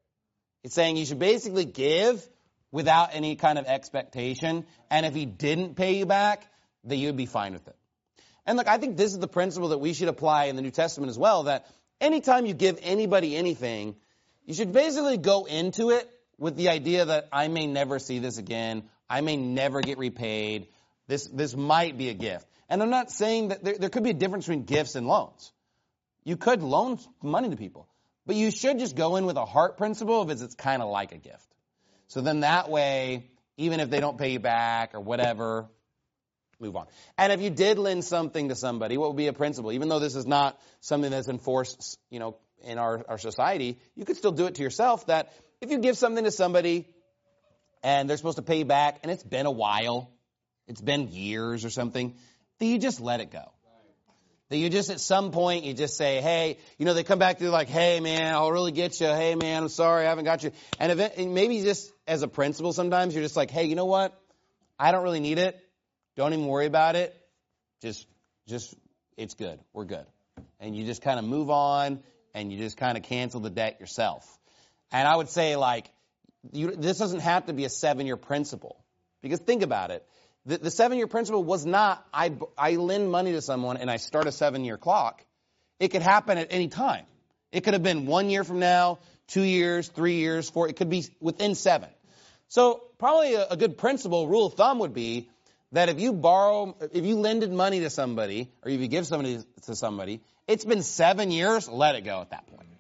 It's saying you should basically give without any kind of expectation. And if he didn't pay you back, that you'd be fine with it. And look, I think this is the principle that we should apply in the New Testament as well, that anytime you give anybody anything, you should basically go into it with the idea that I may never see this again. I may never get repaid. This this might be a gift. And I'm not saying that there, there could be a difference between gifts and loans. You could loan money to people. But you should just go in with a heart principle if it's, it's kind of like a gift. So then that way, even if they don't pay you back or whatever, move on. And if you did lend something to somebody, what would be a principle? Even though this is not something that's enforced, you know, in our, our society, you could still do it to yourself, that if you give something to somebody and they're supposed to pay you back and it's been a while, it's been years or something, then you just let it go. That you just, at some point, you just say, hey, you know, they come back to you like, hey, man, I'll really get you. Hey, man, I'm sorry, I haven't got you. And, event, and maybe just as a principle sometimes, you're just like, hey, you know what? I don't really need it. Don't even worry about it. Just, just, it's good. We're good. And you just kind of move on, and you just kind of cancel the debt yourself. And I would say, like, you, this doesn't have to be a seven-year principle. Because think about it. The, the seven-year principle was not, I, I lend money to someone and I start a seven-year clock. It could happen at any time. It could have been one year from now, two years, three years, four. It could be within seven. So probably a, a good principle, rule of thumb would be that if you borrow, if you lended money to somebody, or if you give somebody to somebody, it's been seven years, let it go at that point.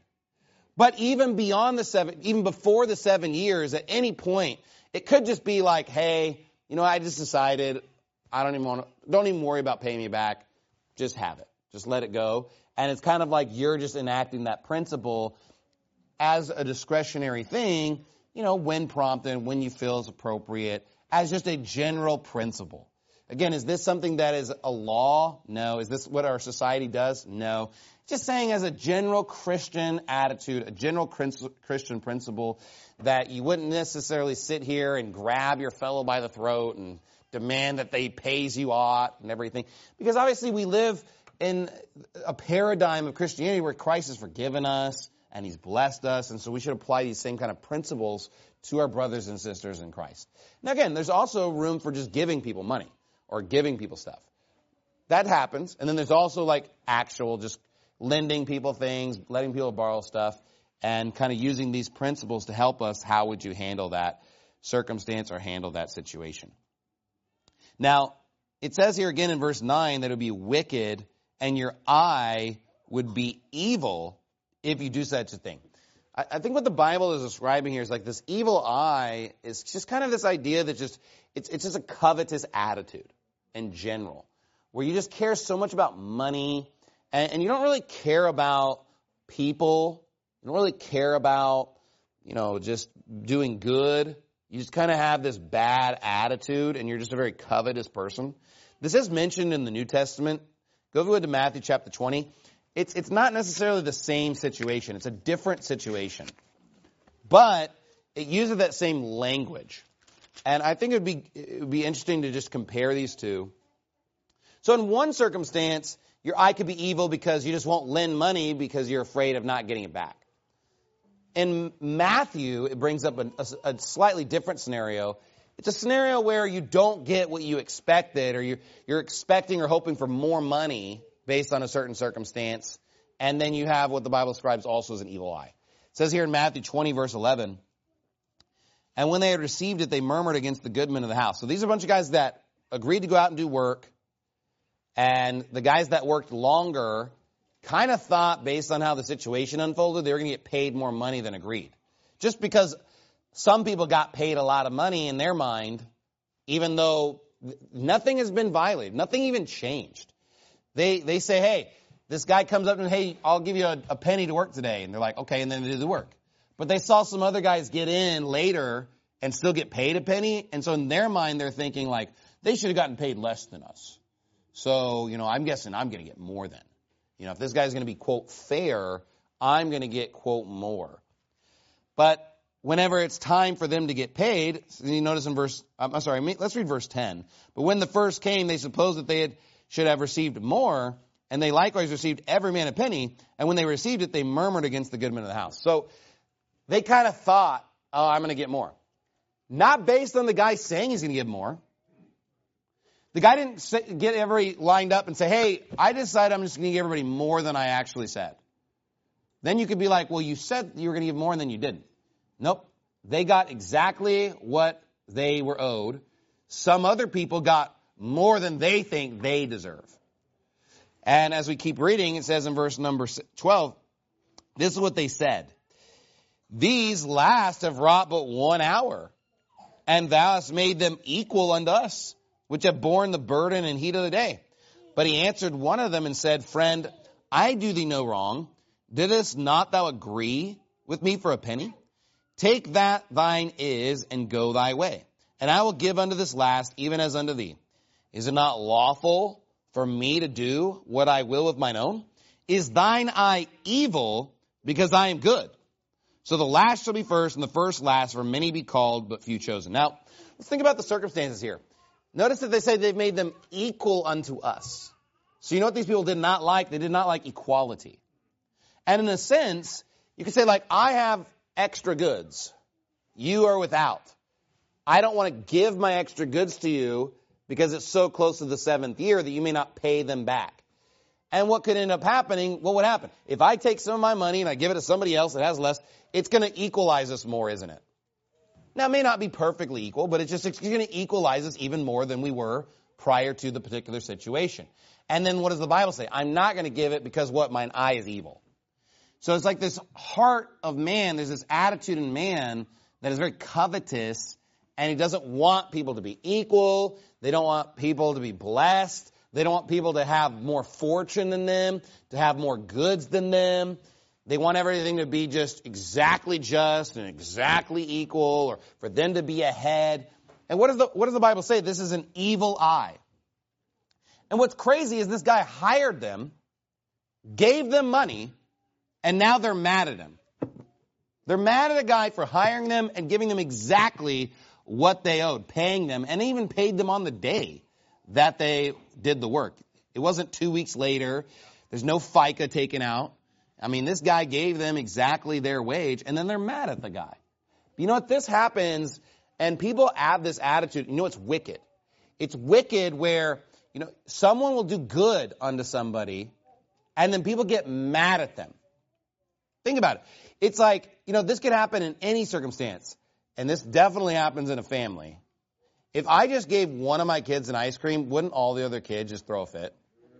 But even beyond the seven, even before the seven years, at any point, it could just be like, hey, you know, I just decided I don't even want to, don't even worry about paying me back. Just have it. Just let it go. And it's kind of like you're just enacting that principle as a discretionary thing, you know, when prompted, when you feel is appropriate, as just a general principle. Again, is this something that is a law? No. Is this what our society does? No. Just saying as a general Christian attitude, a general Christian principle, that you wouldn't necessarily sit here and grab your fellow by the throat and demand that they pays you ought and everything. Because obviously we live in a paradigm of Christianity where Christ has forgiven us and he's blessed us, and so we should apply these same kind of principles to our brothers and sisters in Christ. Now again, there's also room for just giving people money or giving people stuff. That happens. And then there's also like actual just lending people things, letting people borrow stuff, and kind of using these principles to help us. How would you handle that circumstance or handle that situation? Now, it says here again in verse nine that it would be wicked and your eye would be evil if you do such a thing. I, I think what the Bible is describing here is like this evil eye is just kind of this idea that just, it's, it's just a covetous attitude in general, where you just care so much about money and, and you don't really care about people. You don't really care about, you know, just doing good. You just kind of have this bad attitude, and you're just a very covetous person. This is mentioned in the New Testament. Go over to Matthew chapter twenty. It's it's not necessarily the same situation. It's a different situation. But it uses that same language. And I think it would be it would be interesting to just compare these two. So in one circumstance, your eye could be evil because you just won't lend money because you're afraid of not getting it back. In Matthew, it brings up a, a, a slightly different scenario. It's a scenario where you don't get what you expected, or you're, you're expecting or hoping for more money based on a certain circumstance, and then you have what the Bible describes also as an evil eye. It says here in Matthew twenty, verse eleven, and when they had received it, they murmured against the goodman of the house. So these are a bunch of guys that agreed to go out and do work, and the guys that worked longer kind of thought, based on how the situation unfolded, they were going to get paid more money than agreed. Just because some people got paid a lot of money in their mind, even though nothing has been violated, nothing even changed. They they say, hey, this guy comes up and, hey, I'll give you a, a penny to work today. And they're like, okay, and then they do the work. But they saw some other guys get in later and still get paid a penny. And so in their mind, they're thinking like, they should have gotten paid less than us. So, you know, I'm guessing I'm going to get more than. You know, if this guy's going to be, quote, fair, I'm going to get, quote, more. But whenever it's time for them to get paid, you notice in verse, I'm sorry, let's read verse ten. But when the first came, they supposed that they had, should have received more, and they likewise received every man a penny. And when they received it, they murmured against the goodman of the house. So they kind of thought, oh, I'm going to get more. Not based on the guy saying he's going to give more. The guy didn't say, get everybody lined up and say, hey, I decided I'm just going to give everybody more than I actually said. Then you could be like, well, you said you were going to give more and then you didn't. Nope. They got exactly what they were owed. Some other people got more than they think they deserve. And as we keep reading, it says in verse number twelve, this is what they said. These last have wrought but one hour, and thou hast made them equal unto us, which have borne the burden and heat of the day. But he answered one of them and said, friend, I do thee no wrong. Didst not thou agree with me for a penny? Take that thine is, and go thy way. And I will give unto this last, even as unto thee. Is it not lawful for me to do what I will with mine own? Is thine eye evil, because I am good? So the last shall be first, and the first last, for many be called, but few chosen. Now, let's think about the circumstances here. Notice that they say they've made them equal unto us. So you know what these people did not like? They did not like equality. And in a sense, you could say, like, I have extra goods. You are without. I don't want to give my extra goods to you because it's so close to the seventh year that you may not pay them back. And what could end up happening, what would happen? If I take some of my money and I give it to somebody else that has less, it's going to equalize us more, isn't it? Now, it may not be perfectly equal, but it's just it's going to equalize us even more than we were prior to the particular situation. And then what does the Bible say? I'm not going to give it because what? Mine eye is evil. So it's like this heart of man, there's this attitude in man that is very covetous, and he doesn't want people to be equal. They don't want people to be blessed. They don't want people to have more fortune than them, to have more goods than them. They want everything to be just exactly just and exactly equal, or for them to be ahead. And what does the, what does the Bible say? This is an evil eye. And what's crazy is this guy hired them, gave them money, and now they're mad at him. They're mad at a guy for hiring them and giving them exactly what they owed, paying them, and even paid them on the day that they did the work. It wasn't two weeks later. There's no FICA taken out. I mean, this guy gave them exactly their wage, and then they're mad at the guy. You know what? This happens, and people have this attitude. You know, it's wicked. It's wicked where, you know, someone will do good unto somebody, and then people get mad at them. Think about it. It's like, you know, this could happen in any circumstance, and this definitely happens in a family. If I just gave one of my kids an ice cream, wouldn't all the other kids just throw a fit?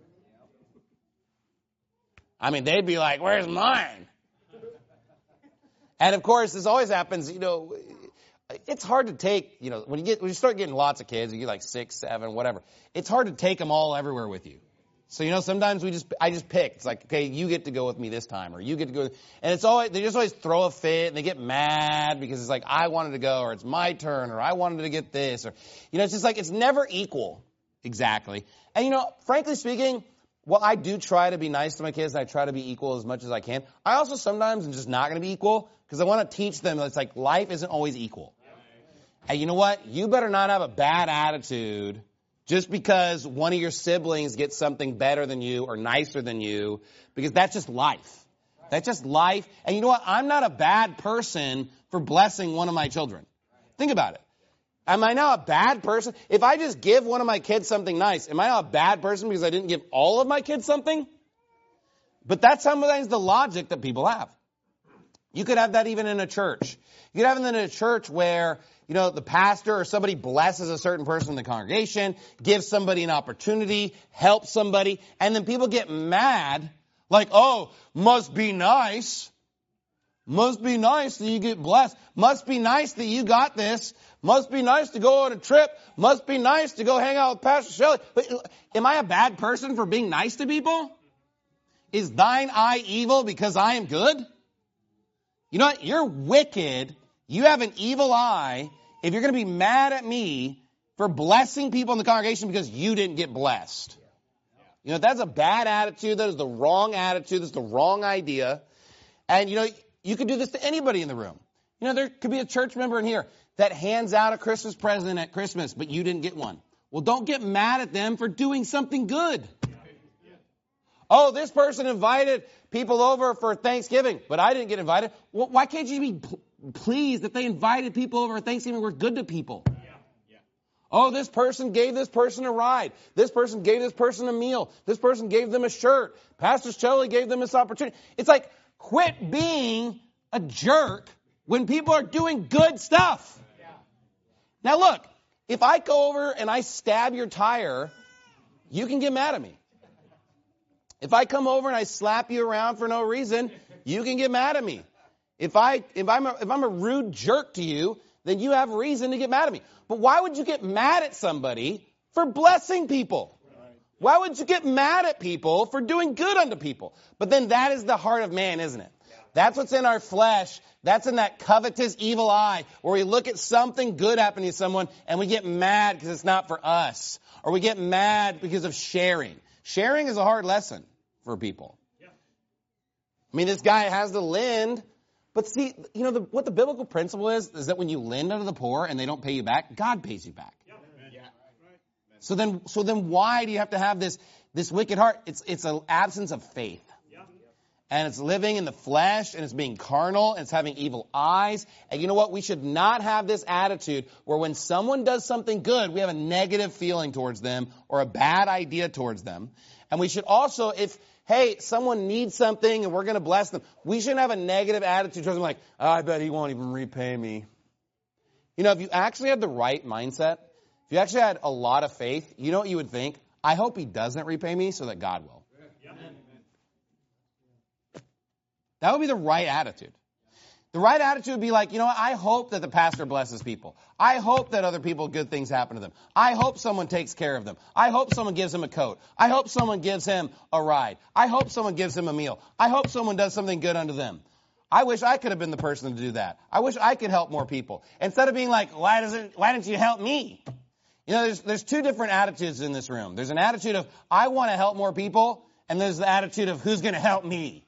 I mean, they'd be like, where's mine? And of course, this always happens, you know, it's hard to take, you know, when you get, when you start getting lots of kids, you get like six, seven, whatever, it's hard to take them all everywhere with you. So, you know, sometimes we just, I just pick. It's like, okay, you get to go with me this time, or you get to go. And it's always, they just always throw a fit, and they get mad because it's like, I wanted to go, or it's my turn, or I wanted to get this, or, you know, it's just like, it's never equal. Exactly. And, you know, frankly speaking, well, I do try to be nice to my kids, and I try to be equal as much as I can. I also sometimes am just not going to be equal because I want to teach them that it's like life isn't always equal. And you know what? You better not have a bad attitude just because one of your siblings gets something better than you or nicer than you, because that's just life. That's just life. And you know what? I'm not a bad person for blessing one of my children. Think about it. Am I now a bad person? If I just give one of my kids something nice, am I now a bad person because I didn't give all of my kids something? But that's sometimes the logic that people have. You could have that even in a church. You could have it in a church where, you know, the pastor or somebody blesses a certain person in the congregation, gives somebody an opportunity, helps somebody, and then people get mad, like, oh, must be nice. Must be nice that you get blessed. Must be nice that you got this. Must be nice to go on a trip. Must be nice to go hang out with Pastor Shelley. But am I a bad person for being nice to people? Is thine eye evil because I am good? You know what? You're wicked. You have an evil eye if you're going to be mad at me for blessing people in the congregation because you didn't get blessed. You know, that's a bad attitude. That is the wrong attitude. That's the wrong idea. And, you know, you could do this to anybody in the room. You know, there could be a church member in here that hands out a Christmas present at Christmas, but you didn't get one. Well, don't get mad at them for doing something good. Oh, this person invited people over for Thanksgiving, but I didn't get invited. Well, why can't you be pleased that they invited people over for Thanksgiving? We're good to people. Oh, this person gave this person a ride. This person gave this person a meal. This person gave them a shirt. Pastor Shelley gave them this opportunity. It's like, quit being a jerk when people are doing good stuff. Now look, if I go over and I stab your tire, you can get mad at me. If I come over and I slap you around for no reason, you can get mad at me. If I if I'm a, if I'm a rude jerk to you, then you have reason to get mad at me. But why would you get mad at somebody for blessing people? Why would you get mad at people for doing good unto people? But then that is the heart of man, isn't it? That's what's in our flesh. That's in that covetous evil eye where we look at something good happening to someone and we get mad because it's not for us. Or we get mad because of sharing. Sharing is a hard lesson for people. I mean, this guy has to lend. But see, you know, the, what the biblical principle is, is that when you lend unto the poor and they don't pay you back, God pays you back. So then, so then why do you have to have this, this wicked heart? It's, it's an absence of faith. And it's living in the flesh, and it's being carnal, and it's having evil eyes. And you know what? We should not have this attitude where when someone does something good, we have a negative feeling towards them or a bad idea towards them. And we should also, if, hey, someone needs something and we're going to bless them, we shouldn't have a negative attitude towards them like, oh, I bet he won't even repay me. You know, if you actually had the right mindset, if you actually had a lot of faith, you know what you would think? I hope he doesn't repay me so that God will. That would be the right attitude. The right attitude would be like, you know what, I hope that the pastor blesses people. I hope that other people, good things happen to them. I hope someone takes care of them. I hope someone gives him a coat. I hope someone gives him a ride. I hope someone gives him a meal. I hope someone does something good unto them. I wish I could have been the person to do that. I wish I could help more people. Instead of being like, why doesn't, why didn't you help me? You know, there's, there's two different attitudes in this room. There's an attitude of, I want to help more people, and there's the attitude of, who's going to help me?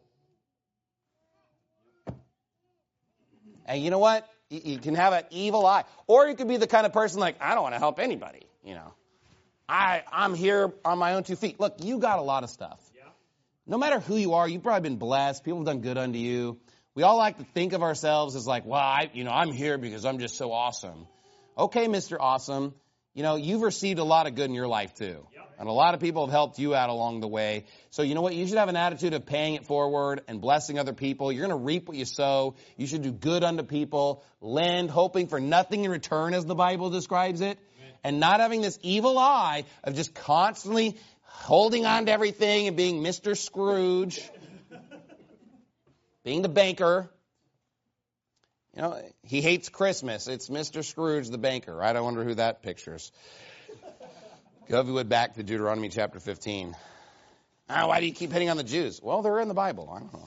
And you know what? You can have an evil eye. Or you could be the kind of person like, I don't want to help anybody, you know. I, I'm here on my own two feet. Look, you got a lot of stuff. Yeah. No matter who you are, you've probably been blessed. People have done good unto you. We all like to think of ourselves as like, well, I, you know, I'm here because I'm just so awesome. Okay, Mister Awesome. You know, you've received a lot of good in your life too. Yep. And a lot of people have helped you out along the way. So you know what? You should have an attitude of paying it forward and blessing other people. You're going to reap what you sow. You should do good unto people, lend, hoping for nothing in return as the Bible describes it. Amen. And not having this evil eye of just constantly holding on to everything and being Mister Scrooge, being the banker. You know, he hates Christmas. It's Mister Scrooge, the banker, right? I wonder who that pictures. Go, if you would, back to Deuteronomy chapter fifteen. Oh, why do you keep hitting on the Jews? Well, they're in the Bible. I don't know.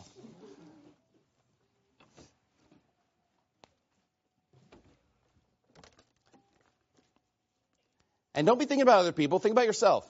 And don't be thinking about other people. Think about yourself.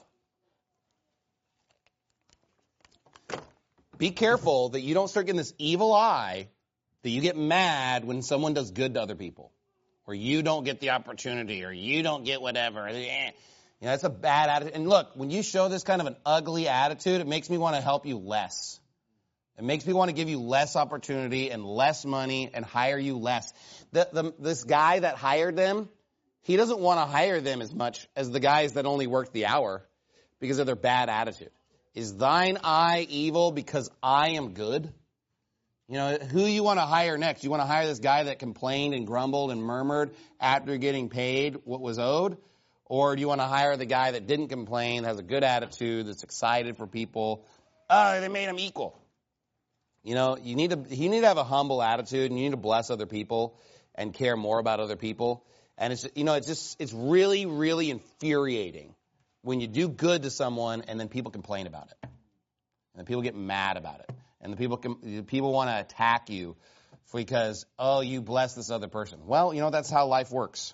Be careful that you don't start getting this evil eye that you get mad when someone does good to other people, or you don't get the opportunity, or you don't get whatever. You know, that's a bad attitude. And look, when you show this kind of an ugly attitude, it makes me want to help you less. It makes me want to give you less opportunity and less money and hire you less. The, the, this guy that hired them, he doesn't want to hire them as much as the guys that only work the hour because of their bad attitude. Is thine eye evil because I am good? You know, who you want to hire next? You want to hire this guy that complained and grumbled and murmured after getting paid what was owed? Or do you want to hire the guy that didn't complain, has a good attitude, that's excited for people? Oh, they made him equal. You know, you need to you need to have a humble attitude, and you need to bless other people and care more about other people. And it's you know, it's just it's really, really infuriating when you do good to someone and then people complain about it. And then people get mad about it. And the people can, people want to attack you because, oh, you bless this other person. Well, you know, that's how life works.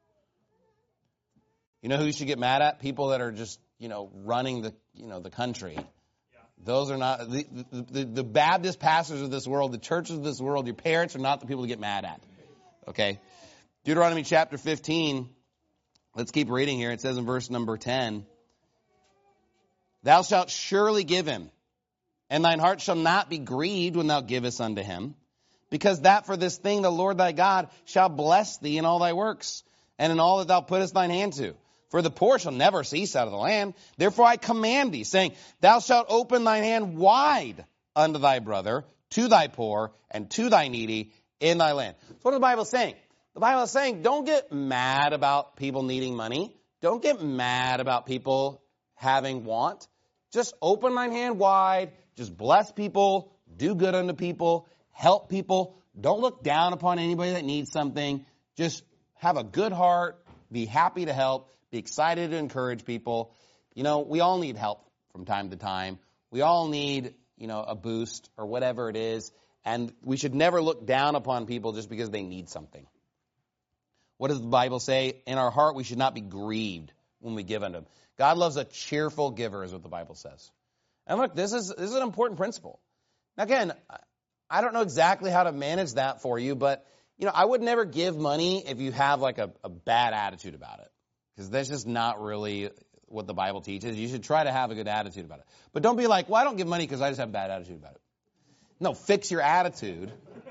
You know who you should get mad at? People that are just, you know, running the, you know, the country. Yeah. Those are not, the, the, the, the Baptist pastors of this world, the churches of this world, your parents are not the people to get mad at. Okay? Deuteronomy chapter fifteen, let's keep reading here. It says in verse number ten, thou shalt surely give him, and thine heart shall not be grieved when thou givest unto him, because that for this thing the Lord thy God shall bless thee in all thy works, and in all that thou puttest thine hand to. For the poor shall never cease out of the land. Therefore I command thee, saying, thou shalt open thine hand wide unto thy brother, to thy poor, and to thy needy in thy land. So what is the Bible saying? The Bible is saying, don't get mad about people needing money. Don't get mad about people having want. Just open thine hand wide. Just bless people. Do good unto people. Help people. Don't look down upon anybody that needs something. Just have a good heart. Be happy to help. Be excited to encourage people. You know, we all need help from time to time. We all need, you know, a boost or whatever it is. And we should never look down upon people just because they need something. What does the Bible say? In our heart, we should not be grieved when we give unto him. God loves a cheerful giver, is what the Bible says. And look, this is this is an important principle. Now, again, I don't know exactly how to manage that for you, but, you know, I would never give money if you have, like, a, a bad attitude about it. Because that's just not really what the Bible teaches. You should try to have a good attitude about it. But don't be like, well, I don't give money because I just have a bad attitude about it. No, fix your attitude.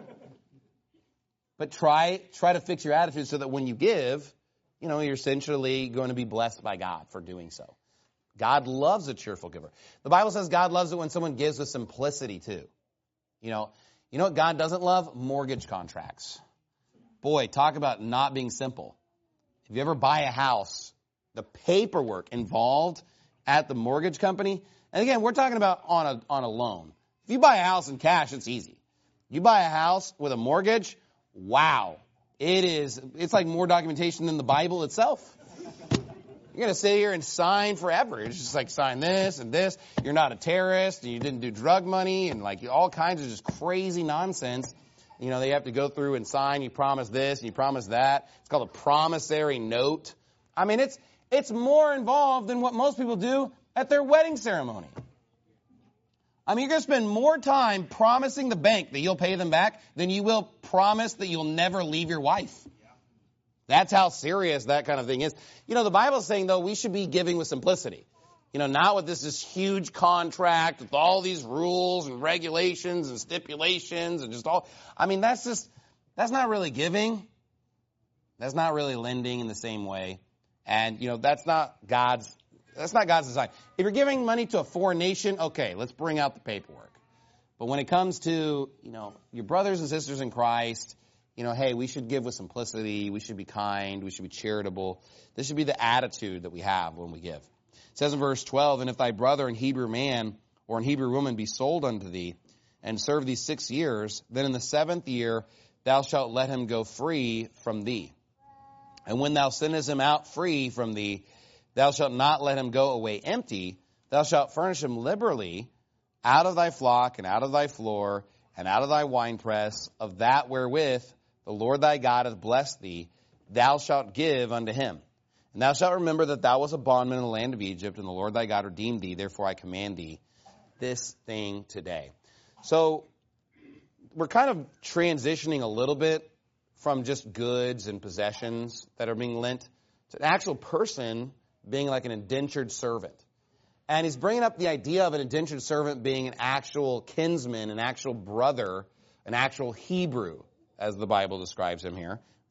But try try to fix your attitude so that when you give, you know, you're essentially going to be blessed by God for doing so. God loves a cheerful giver. The Bible says God loves it when someone gives with simplicity too. You know, you know what God doesn't love? Mortgage contracts. Boy, talk about not being simple. If you ever buy a house, the paperwork involved at the mortgage company, and again, we're talking about on a on a loan. If you buy a house in cash, it's easy. You buy a house with a mortgage, wow. It is, it's like more documentation than the Bible itself. You're going to sit here and sign forever. It's just like sign this and this. You're not a terrorist and you didn't do drug money and like all kinds of just crazy nonsense. You know, they have to go through and sign. You promise this and you promise that. It's called a promissory note. I mean, it's it's more involved than what most people do at their wedding ceremony. I mean, you're going to spend more time promising the bank that you'll pay them back than you will promise that you'll never leave your wife. That's how serious that kind of thing is. You know, the Bible is saying, though, we should be giving with simplicity. You know, not with this, this huge contract with all these rules and regulations and stipulations and just all. I mean, that's just, that's not really giving. That's not really lending in the same way. And, you know, that's not God's, that's not God's design. If you're giving money to a foreign nation, okay, let's bring out the paperwork. But when it comes to, you know, your brothers and sisters in Christ, you know, hey, we should give with simplicity. We should be kind. We should be charitable. This should be the attitude that we have when we give. It says in verse twelve, and if thy brother an Hebrew man or an Hebrew woman be sold unto thee and serve thee six years, then in the seventh year thou shalt let him go free from thee. And when thou sendest him out free from thee, thou shalt not let him go away empty. Thou shalt furnish him liberally out of thy flock and out of thy floor and out of thy winepress of that wherewith the Lord thy God hath blessed thee. Thou shalt give unto him. And thou shalt remember that thou wast a bondman in the land of Egypt, and the Lord thy God redeemed thee. Therefore I command thee this thing today. So we're kind of transitioning a little bit from just goods and possessions that are being lent to an actual person being like an indentured servant. And he's bringing up the idea of an indentured servant being an actual kinsman, an actual brother, an actual Hebrew, as the Bible describes him here.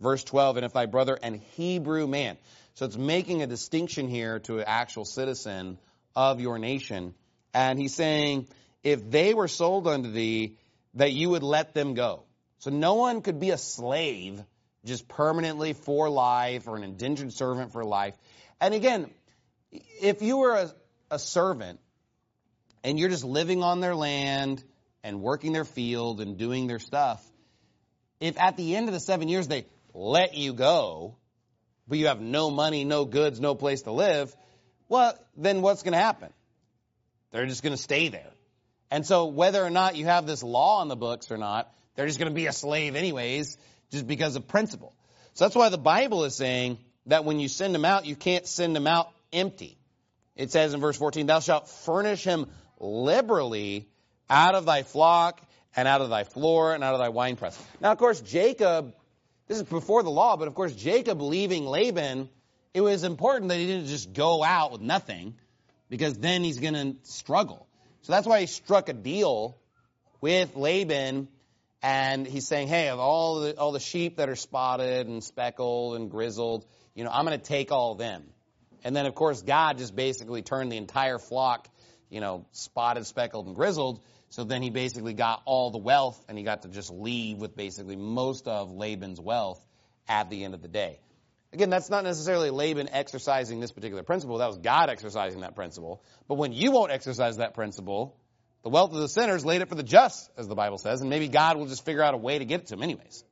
Verse twelve, and if thy brother an Hebrew man. So it's making a distinction here to an actual citizen of your nation. And he's saying, if they were sold unto thee, that you would let them go. So no one could be a slave just permanently for life or an indentured servant for life. And again, if you were a, a servant and you're just living on their land and working their field and doing their stuff, if at the end of the seven years they let you go, but you have no money, no goods, no place to live, well, then what's going to happen? They're just going to stay there. And so whether or not you have this law on the books or not, they're just going to be a slave anyways, just because of principle. So that's why the Bible is saying that when you send them out, you can't send them out empty. It says in verse fourteen, thou shalt furnish him liberally out of thy flock and out of thy floor and out of thy winepress. Now, of course, Jacob, this is before the law, but of course, Jacob leaving Laban, it was important that he didn't just go out with nothing, because then he's going to struggle. So that's why he struck a deal with Laban, and he's saying, hey, of all the, all the sheep that are spotted and speckled and grizzled, you know, I'm going to take all of them. And then, of course, God just basically turned the entire flock, you know, spotted, speckled, and grizzled. So then he basically got all the wealth, and he got to just leave with basically most of Laban's wealth at the end of the day. Again, that's not necessarily Laban exercising this particular principle. That was God exercising that principle. But when you won't exercise that principle, the wealth of the sinners laid it for the just, as the Bible says, and maybe God will just figure out a way to get it to them anyways.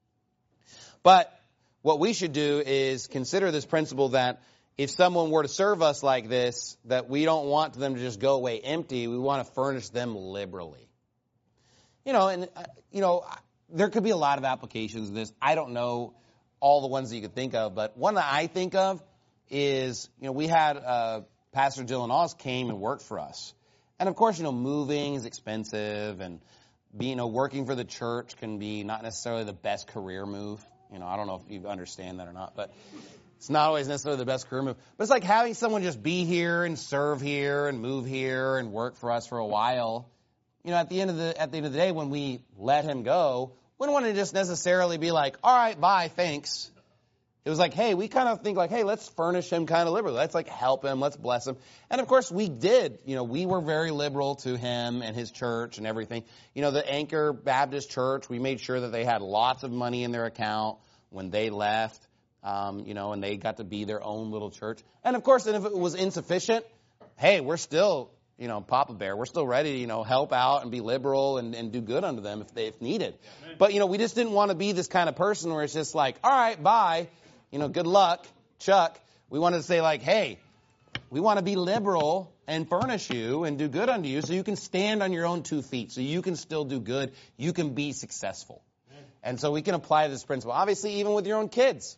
But what we should do is consider this principle that if someone were to serve us like this, that we don't want them to just go away empty. We want to furnish them liberally. You know, and, uh, you know, there could be a lot of applications of this. I don't know all the ones that you could think of, but one that I think of is, you know, we had uh, Pastor Dylan Oz came and worked for us. And, of course, you know, moving is expensive, and, being, you know, working for the church can be not necessarily the best career move. You know, I don't know if you understand that or not, but it's not always necessarily the best career move. But it's like having someone just be here and serve here and move here and work for us for a while. You know, at the end of the at the end of the day, when we let him go, we don't want to just necessarily be like, all right, bye, thanks. It was like, hey, we kind of think like, hey, let's furnish him kind of liberally. Let's like help him. Let's bless him. And of course we did. You know, we were very liberal to him and his church and everything. You know, the Anchor Baptist Church, we made sure that they had lots of money in their account when they left, um, you know, and they got to be their own little church. And of course, and if it was insufficient, hey, we're still, you know, Papa Bear. We're still ready to, you know, help out and be liberal and, and do good unto them if they if needed. But, you know, we just didn't want to be this kind of person where it's just like, all right, bye. You know, good luck, Chuck. We wanted to say like, hey, we want to be liberal and furnish you and do good unto you so you can stand on your own two feet, so you can still do good. You can be successful. And so we can apply this principle. Obviously, even with your own kids.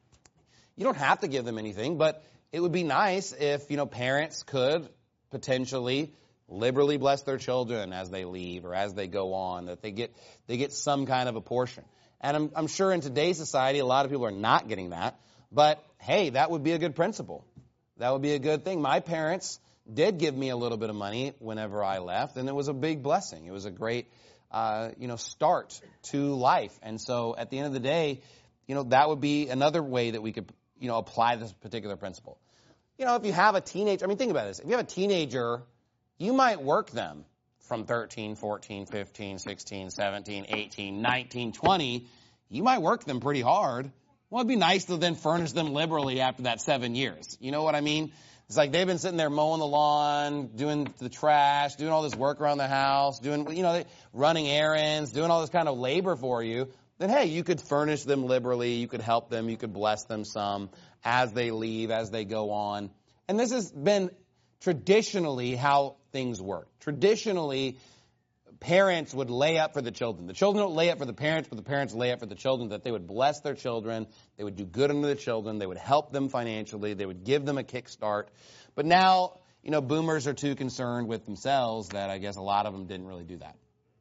You don't have to give them anything, but it would be nice if, you know, parents could potentially liberally bless their children as they leave or as they go on, that they get they get some kind of a portion. And I'm, I'm sure in today's society, a lot of people are not getting that. But, hey, that would be a good principle. That would be a good thing. My parents did give me a little bit of money whenever I left, and it was a big blessing. It was a great, uh, you know, start to life. And so at the end of the day, you know, that would be another way that we could, you know, apply this particular principle. You know, if you have a teenager, I mean, think about this. If you have a teenager, you might work them from thirteen, fourteen, fifteen, sixteen, seventeen, eighteen, nineteen, twenty, you might work them pretty hard. Well, it'd be nice to then furnish them liberally after that seven years. You know what I mean? It's like they've been sitting there mowing the lawn, doing the trash, doing all this work around the house, doing, you know, running errands, doing all this kind of labor for you. Then, hey, you could furnish them liberally. You could help them. You could bless them some as they leave, as they go on. And this has been traditionally how things work. Traditionally, parents would lay up for the children. The children don't lay up for the parents, but the parents lay up for the children, that they would bless their children, they would do good unto the children, they would help them financially, they would give them a kickstart. But now, you know, boomers are too concerned with themselves that I guess a lot of them didn't really do that.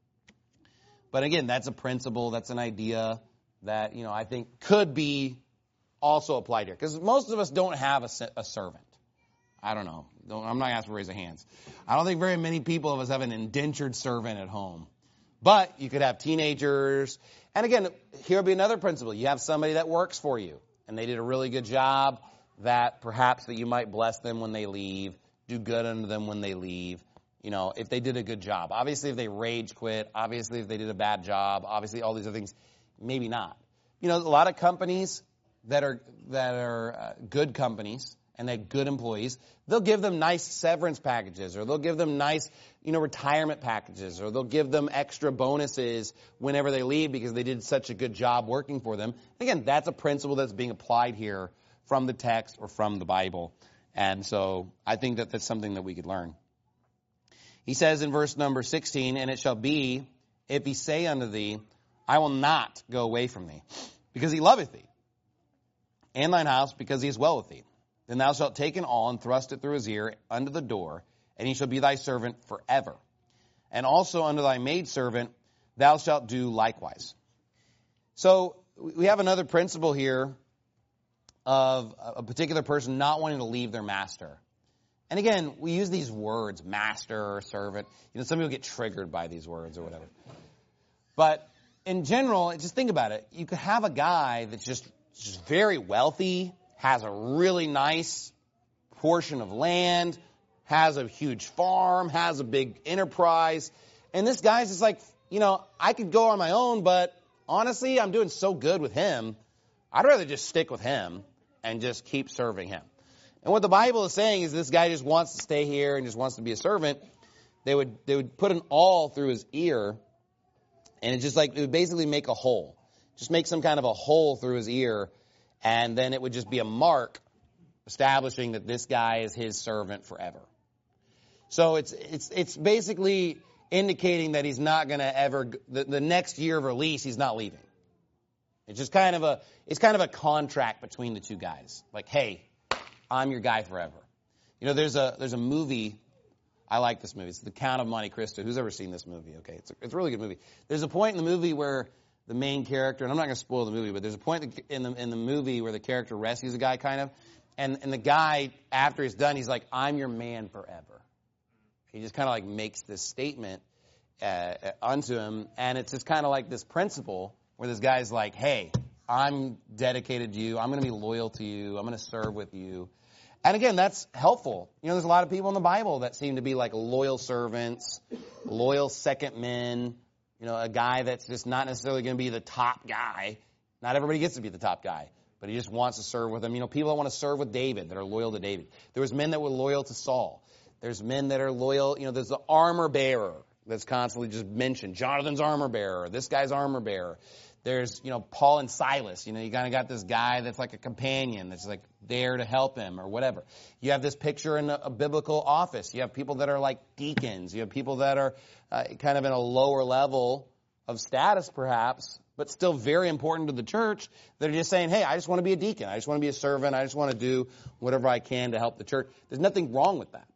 But again, that's a principle, that's an idea that, you know, I think could be also applied here. Because most of us don't have a, a servant. I don't know. Don't, I'm not asking for raise of hands. I don't think very many people of us have an indentured servant at home. But you could have teenagers. And again, here would be another principle. You have somebody that works for you, and they did a really good job, that perhaps that you might bless them when they leave, do good unto them when they leave, you know, if they did a good job. Obviously, if they rage quit, obviously, if they did a bad job, obviously, all these other things, maybe not. You know, a lot of companies that are that are uh, good companies and they have good employees, they'll give them nice severance packages, or they'll give them nice, you know, retirement packages, or they'll give them extra bonuses whenever they leave because they did such a good job working for them. Again, that's a principle that's being applied here from the text or from the Bible. And so I think that that's something that we could learn. He says in verse number sixteen, and it shall be, if he say unto thee, I will not go away from thee, because he loveth thee, and thine house, because he is well with thee. Then thou shalt take an awl and thrust it through his ear unto the door, and he shall be thy servant forever. And also unto thy maidservant thou shalt do likewise. So we have another principle here of a particular person not wanting to leave their master. And again, we use these words, master or servant. You know, some people get triggered by these words or whatever. But in general, just think about it. You could have a guy that's just, just very wealthy, has a really nice portion of land, has a huge farm, has a big enterprise. And this guy's just like, you know, I could go on my own, but honestly, I'm doing so good with him. I'd rather just stick with him and just keep serving him. And what the Bible is saying is this guy just wants to stay here and just wants to be a servant. They would they would put an awl through his ear, and it just like it would basically make a hole. Just make some kind of a hole through his ear, and then it would just be a mark establishing that this guy is his servant forever. So it's it's it's basically indicating that he's not going to ever the, the next year of release he's not leaving. It's just kind of a it's kind of a contract between the two guys. Like, hey, I'm your guy forever. You know, there's a there's a movie. I like this movie. It's The Count of Monte Cristo. Who's ever seen this movie? Okay, it's a, it's a really good movie. There's a point in the movie where the main character, and I'm not going to spoil the movie, but there's a point in the in the movie where the character rescues a guy, kind of, and and the guy after he's done, he's like, "I'm your man forever." He just kind of like makes this statement uh, unto him, and it's just kind of like this principle where this guy's like, "Hey, I'm dedicated to you. I'm going to be loyal to you. I'm going to serve with you." And again, that's helpful. You know, there's a lot of people in the Bible that seem to be like loyal servants, loyal second men, you know, a guy that's just not necessarily going to be the top guy. Not everybody gets to be the top guy, but he just wants to serve with him. You know, people that want to serve with David, that are loyal to David. There was men that were loyal to Saul. There's men that are loyal, you know, there's the armor bearer that's constantly just mentioned. Jonathan's armor bearer, this guy's armor bearer. There's, you know, Paul and Silas. You know, you kind of got this guy that's like a companion that's like there to help him or whatever. You have this picture in a, a biblical office. You have people that are like deacons. You have people that are uh, kind of in a lower level of status perhaps, but still very important to the church. That are just saying, hey, I just want to be a deacon. I just want to be a servant. I just want to do whatever I can to help the church. There's nothing wrong with that.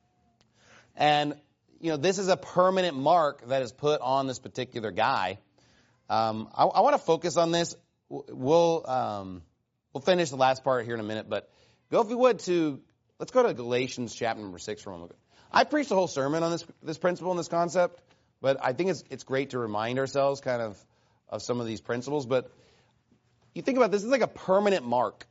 And, you know, this is a permanent mark that is put on this particular guy. Um, I, I want to focus on this. We'll um, we'll finish the last part here in a minute, but go if you would to let's go to Galatians chapter number six for a moment. I preached a whole sermon on this this principle and this concept, but I think it's it's great to remind ourselves kind of of some of these principles. But you think about this, it's like a permanent mark,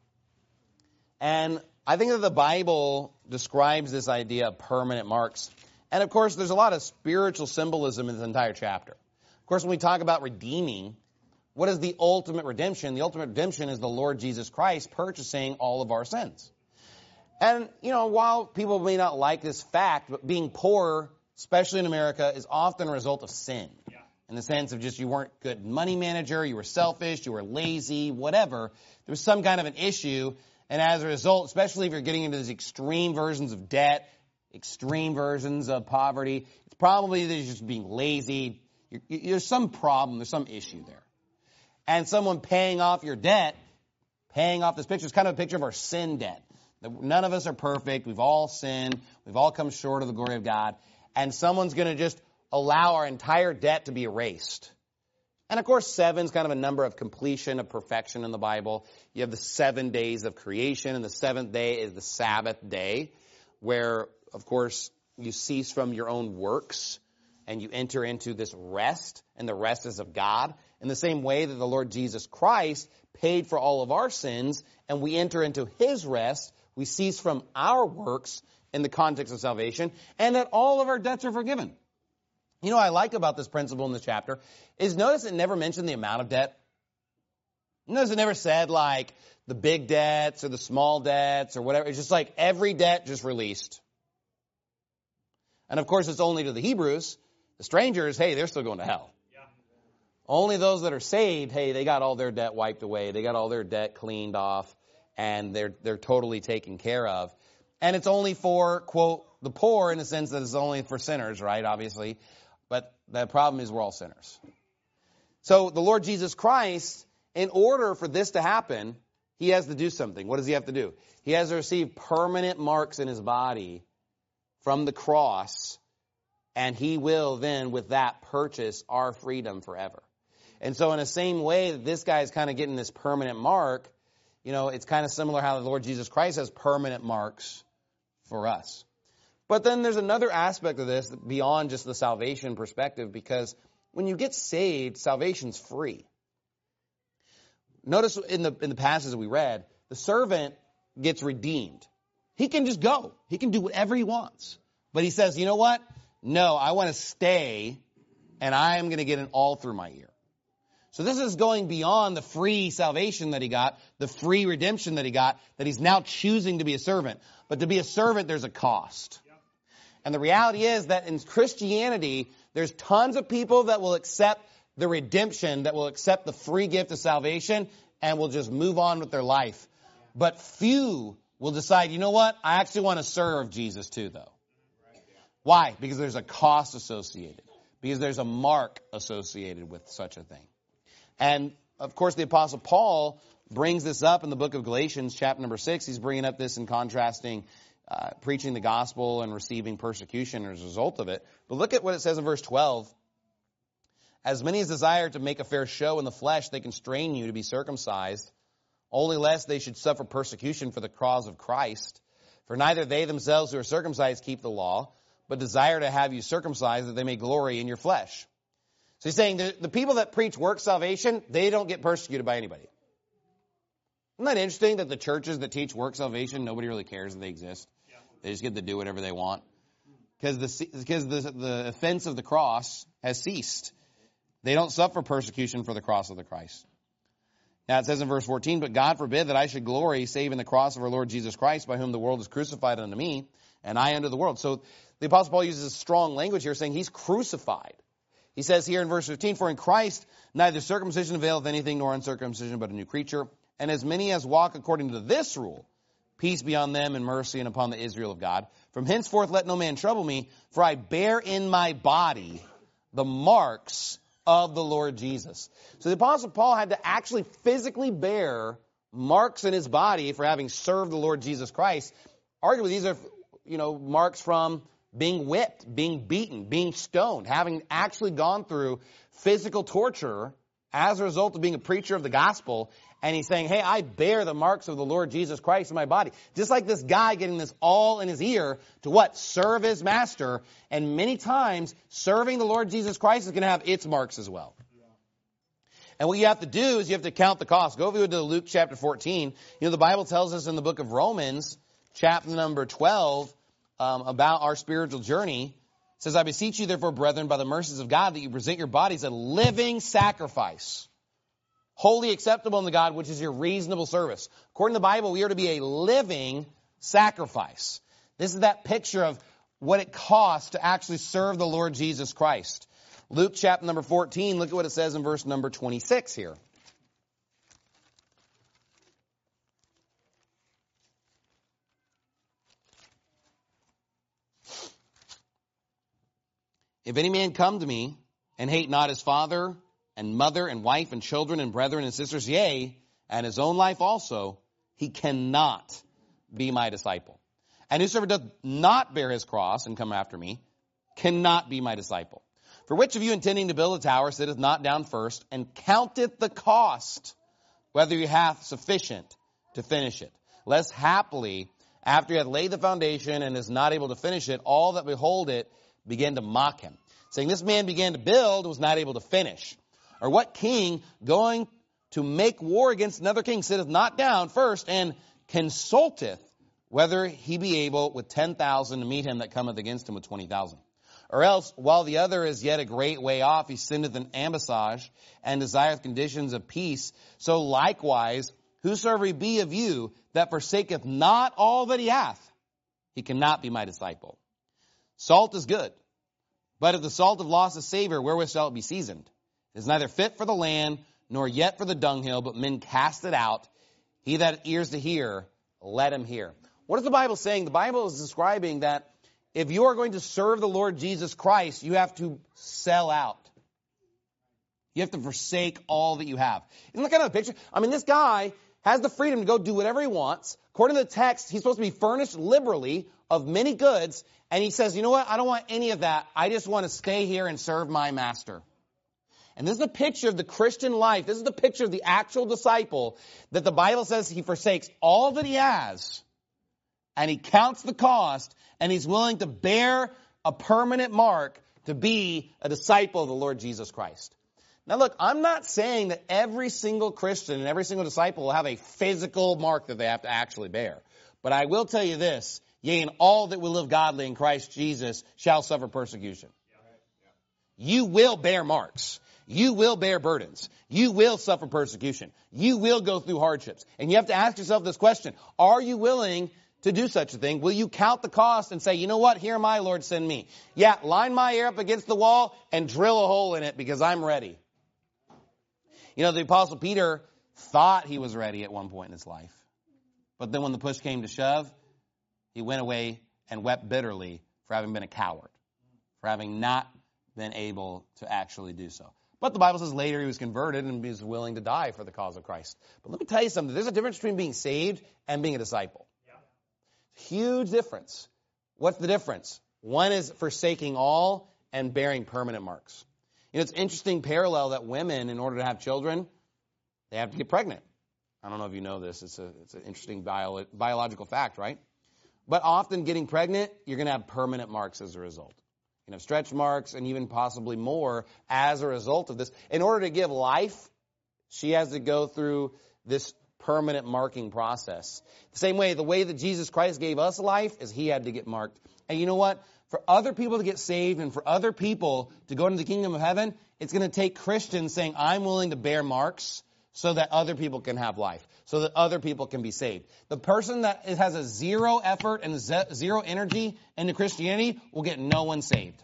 and I think that the Bible describes this idea of permanent marks, and of course, there's a lot of spiritual symbolism in this entire chapter. Of course, when we talk about redeeming, what is the ultimate redemption? The ultimate redemption is the Lord Jesus Christ purchasing all of our sins. And, you know, while people may not like this fact, but being poor, especially in America, is often a result of sin. Yeah. In the sense of just you weren't a good money manager, you were selfish, you were lazy, whatever. There was some kind of an issue. And as a result, especially if you're getting into these extreme versions of debt, extreme versions of poverty, it's probably that you're just being lazy. You're, there's some problem, there's some issue there. And someone paying off your debt, paying off this picture, is kind of a picture of our sin debt. None of us are perfect. We've all sinned. We've all come short of the glory of God. And someone's going to just allow our entire debt to be erased. And of course, seven is kind of a number of completion, of perfection in the Bible. You have the seven days of creation, and the seventh day is the Sabbath day, where, of course, you cease from your own works. and you enter into this rest, and the rest is of God. In the same way that the Lord Jesus Christ paid for all of our sins, and we enter into his rest, we cease from our works in the context of salvation, and that all of our debts are forgiven. You know what I like about this principle in this chapter is notice it never mentioned the amount of debt. Notice it never said like the big debts or the small debts or whatever. It's just like every debt just released. And of course it's only to the Hebrews. The strangers, hey, they're still going to hell. Yeah. Only those that are saved, hey, they got all their debt wiped away. They got all their debt cleaned off, and they're they're totally taken care of. And it's only for, quote, the poor in the sense that it's only for sinners, right, obviously. But the problem is we're all sinners. So the Lord Jesus Christ, in order for this to happen, he has to do something. What does he have to do? He has to receive permanent marks in his body from the cross, and he will then, with that, purchase our freedom forever. And so in the same way that this guy is kind of getting this permanent mark, you know, it's kind of similar how the Lord Jesus Christ has permanent marks for us. But then there's another aspect of this beyond just the salvation perspective, because when you get saved, salvation's free. Notice in the in the passage that we read, the servant gets redeemed. He can just go. He can do whatever he wants. But he says, you know what? No, I want to stay, and I am going to get it all through my ear. So this is going beyond the free salvation that he got, the free redemption that he got, that he's now choosing to be a servant. But to be a servant, there's a cost. Yep. And the reality is that in Christianity, there's tons of people that will accept the redemption, that will accept the free gift of salvation, and will just move on with their life. But few will decide, you know what? I actually want to serve Jesus too, though. Why? Because there's a cost associated. Because there's a mark associated with such a thing. And, of course, the Apostle Paul brings this up in the book of Galatians, chapter number six. He's bringing up this and contrasting uh, preaching the gospel and receiving persecution as a result of it. But look at what it says in verse twelve. As many as desire to make a fair show in the flesh, they constrain you to be circumcised, only lest they should suffer persecution for the cause of Christ. For neither they themselves who are circumcised keep the law, but desire to have you circumcised that they may glory in your flesh. So he's saying the, the people that preach work salvation, they don't get persecuted by anybody. Isn't that interesting that the churches that teach work salvation, nobody really cares that they exist? Yeah. They just get to do whatever they want. Because the, because the, the offense of the cross has ceased. They don't suffer persecution for the cross of the Christ. Now it says in verse fourteen, but God forbid that I should glory save in the cross of our Lord Jesus Christ, by whom the world is crucified unto me, and I unto the world. So the Apostle Paul uses strong language here, saying he's crucified. He says here in verse fifteen, for in Christ neither circumcision availeth anything nor uncircumcision, but a new creature. And as many as walk according to this rule, peace be on them and mercy and upon the Israel of God. From henceforth let no man trouble me, for I bear in my body the marks of the Lord Jesus. So the Apostle Paul had to actually physically bear marks in his body for having served the Lord Jesus Christ. Arguably, these are, you know, marks from being whipped, being beaten, being stoned, having actually gone through physical torture as a result of being a preacher of the gospel. And he's saying, hey, I bear the marks of the Lord Jesus Christ in my body. Just like this guy getting this all in his ear to what? Serve his master. And many times, serving the Lord Jesus Christ is going to have its marks as well. And what you have to do is you have to count the cost. Go over to Luke chapter fourteen. You know, the Bible tells us in the book of Romans, chapter number twelve, um, about our spiritual journey. It says, I beseech you, therefore, brethren, by the mercies of God, that you present your bodies a living sacrifice, wholly acceptable unto God, which is your reasonable service. According to the Bible, we are to be a living sacrifice. This is that picture of what it costs to actually serve the Lord Jesus Christ. Luke chapter number fourteen, look at what it says in verse number twenty-six here. If any man come to me and hate not his father and mother and wife and children and brethren and sisters, yea, and his own life also, he cannot be my disciple. And whosoever doth not bear his cross and come after me cannot be my disciple. For which of you intending to build a tower sitteth not down first and counteth the cost, whether he hath sufficient to finish it? Lest haply, after he hath laid the foundation and is not able to finish it, all that behold it begin to mock him. saying this man began to build and was not able to finish? Or what king going to make war against another king sitteth not down first and consulteth whether he be able with ten thousand to meet him that cometh against him with twenty thousand? Or else, while the other is yet a great way off, he sendeth an ambassage and desireth conditions of peace. So likewise, whosoever he be of you that forsaketh not all that he hath, he cannot be my disciple. Salt is good, but if the salt have lost its savor, wherewith shall it be seasoned? It is neither fit for the land, nor yet for the dunghill, but men cast it out. He that hath ears to hear, let him hear. What is the Bible saying? The Bible is describing that if you are going to serve the Lord Jesus Christ, you have to sell out. You have to forsake all that you have. Isn't that kind of a picture? I mean, this guy has the freedom to go do whatever he wants. According to the text, he's supposed to be furnished liberally of many goods. And he says, you know what? I don't want any of that. I just want to stay here and serve my master. And this is the picture of the Christian life. This is the picture of the actual disciple that the Bible says he forsakes all that he has. And he counts the cost, and he's willing to bear a permanent mark to be a disciple of the Lord Jesus Christ. Now look, I'm not saying that every single Christian and every single disciple will have a physical mark that they have to actually bear. But I will tell you this, yea, and all that will live godly in Christ Jesus shall suffer persecution. You will bear marks. You will bear burdens. You will suffer persecution. You will go through hardships. And you have to ask yourself this question, are you willing to do such a thing? Will you count the cost and say, you know what, here am I, Lord, send me. Yeah, line my ear up against the wall and drill a hole in it because I'm ready. You know, the Apostle Peter thought he was ready at one point in his life. But then when the push came to shove, he went away and wept bitterly for having been a coward, for having not been able to actually do so. But the Bible says later he was converted and he was willing to die for the cause of Christ. But let me tell you something. There's a difference between being saved and being a disciple. Huge difference. What's the difference? One is forsaking all and bearing permanent marks. You know, it's an interesting parallel that women, in order to have children, they have to get pregnant. I don't know if you know this. It's a it's an interesting bio, biological fact, right? But often getting pregnant, you're going to have permanent marks as a result. You know, stretch marks and even possibly more as a result of this. In order to give life, she has to go through this permanent marking process. The same way, the way that Jesus Christ gave us life is he had to get marked. And you know what? For other people to get saved and for other people to go into the kingdom of heaven, it's going to take Christians saying, I'm willing to bear marks so that other people can have life, so that other people can be saved. The person that has a zero effort and zero energy into Christianity will get no one saved.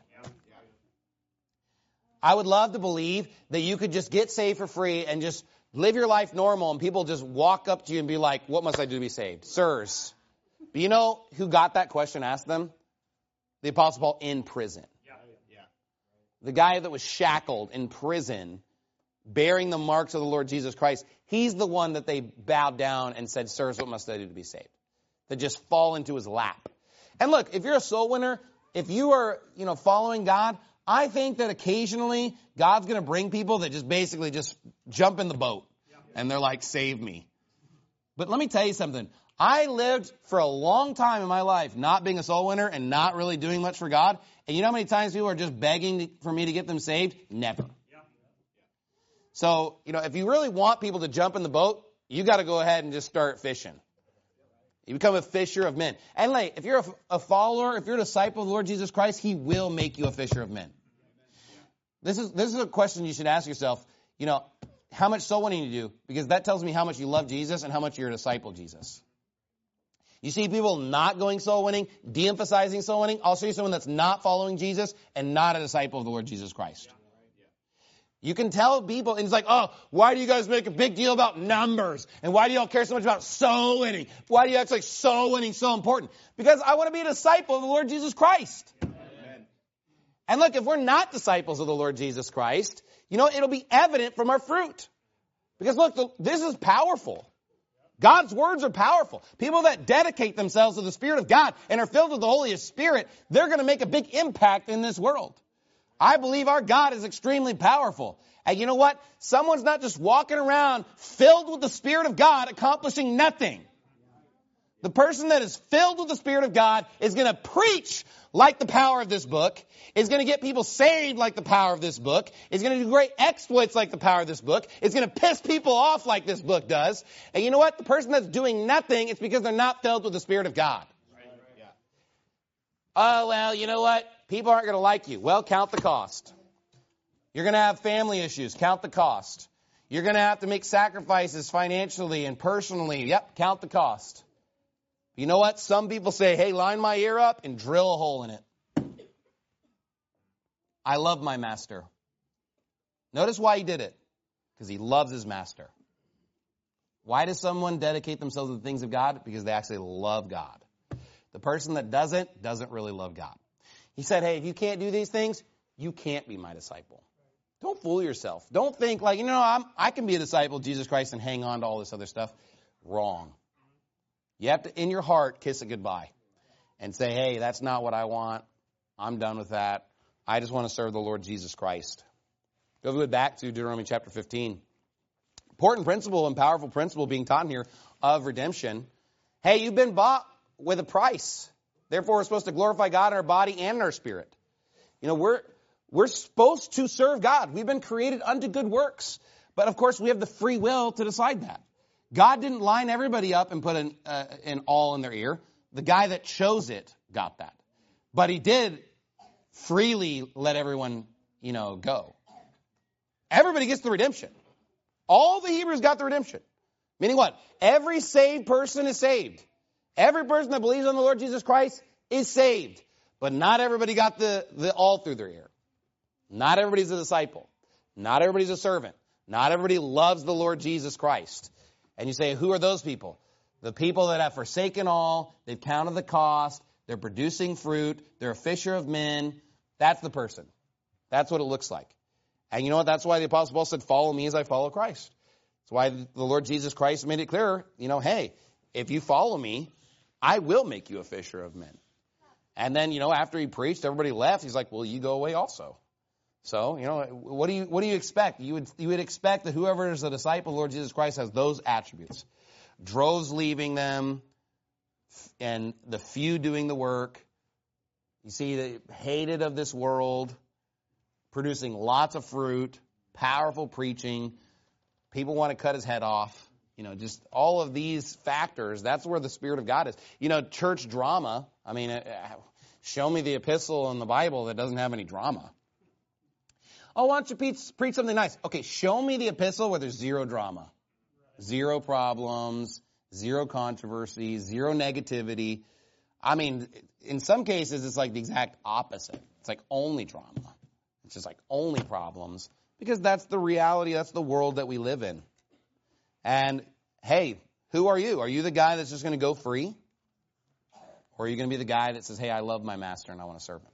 I would love to believe that you could just get saved for free and just live your life normal and people just walk up to you and be like, what must I do to be saved? Sirs. But you know who got that question asked them? The Apostle Paul in prison. Yeah. Yeah. The guy that was shackled in prison, bearing the marks of the Lord Jesus Christ. He's the one that they bowed down and said, sirs, what must I do to be saved? That just fall into his lap. And look, if you're a soul winner, if you are, you know, following God, I think that occasionally God's going to bring people that just basically just jump in the boat and they're like, save me. But let me tell you something. I lived for a long time in my life not being a soul winner and not really doing much for God. And you know how many times people are just begging for me to get them saved? Never. So, you know, if you really want people to jump in the boat, you got to go ahead and just start fishing. You become a fisher of men. And like, if you're a, a follower, if you're a disciple of the Lord Jesus Christ, he will make you a fisher of men. This is this is a question you should ask yourself. You know, how much soul winning you do? Because that tells me how much you love Jesus and how much you're a disciple of Jesus. You see people not going soul winning, de-emphasizing soul winning. I'll show you someone that's not following Jesus and not a disciple of the Lord Jesus Christ. You can tell people, and it's like, oh, why do you guys make a big deal about numbers? And why do y'all care so much about soul winning? Why do you act like soul winning is so important? Because I want to be a disciple of the Lord Jesus Christ. Amen. And look, if we're not disciples of the Lord Jesus Christ, you know, it'll be evident from our fruit. Because look, the, this is powerful. God's words are powerful. People that dedicate themselves to the Spirit of God and are filled with the Holy Spirit, they're going to make a big impact in this world. I believe our God is extremely powerful. And you know what? Someone's not just walking around filled with the Spirit of God accomplishing nothing. The person that is filled with the Spirit of God is going to preach like the power of this book, is going to get people saved like the power of this book, is going to do great exploits like the power of this book, is going to piss people off like this book does. And you know what? The person that's doing nothing, it's because they're not filled with the Spirit of God. Right. Yeah. Oh, well, you know what? People aren't going to like you. Well, count the cost. You're going to have family issues. Count the cost. You're going to have to make sacrifices financially and personally. Yep, count the cost. You know what? Some people say, hey, line my ear up and drill a hole in it. I love my master. Notice why he did it. Because he loves his master. Why does someone dedicate themselves to the things of God? Because they actually love God. The person that doesn't, doesn't really love God. He said, hey, if you can't do these things, you can't be my disciple. Don't fool yourself. Don't think like, you know, I'm, I can be a disciple of Jesus Christ and hang on to all this other stuff. Wrong. You have to, in your heart, kiss it goodbye and say, hey, that's not what I want. I'm done with that. I just want to serve the Lord Jesus Christ. Go back to Deuteronomy chapter fifteen. Important principle and powerful principle being taught in here of redemption. Hey, you've been bought with a price. Therefore, we're supposed to glorify God in our body and in our spirit. You know, we're we're supposed to serve God. We've been created unto good works. But, of course, we have the free will to decide that. God didn't line everybody up and put an, uh, an awl in their ear. The guy that chose it got that. But he did freely let everyone, you know, go. Everybody gets the redemption. All the Hebrews got the redemption. Meaning what? Every saved person is saved. Every person that believes on the Lord Jesus Christ is saved. But not everybody got the, the awl through their ear. Not everybody's a disciple. Not everybody's a servant. Not everybody loves the Lord Jesus Christ. And you say, who are those people? The people that have forsaken all, they've counted the cost, they're producing fruit, they're a fisher of men. That's the person. That's what it looks like. And you know what? That's why the Apostle Paul said, follow me as I follow Christ. That's why the Lord Jesus Christ made it clear, you know, hey, if you follow me, I will make you a fisher of men. And then, you know, after he preached, everybody left. He's like, well, you go away also. So, you know, what do you what do you expect? You would you would expect that whoever is a disciple of the Lord Jesus Christ has those attributes. Droves leaving them, and the few doing the work. You see, the hated of this world, producing lots of fruit, powerful preaching. People want to cut his head off. You know, just all of these factors, that's where the Spirit of God is. You know, church drama, I mean, show me the epistle in the Bible that doesn't have any drama. Oh, why don't you preach, preach something nice? Okay, show me the epistle where there's zero drama, zero problems, zero controversy, zero negativity. I mean, in some cases, it's like the exact opposite. It's like only drama. It's just like only problems because that's the reality. That's the world that we live in. And, hey, who are you? Are you the guy that's just going to go free? Or are you going to be the guy that says, hey, I love my master and I want to serve him?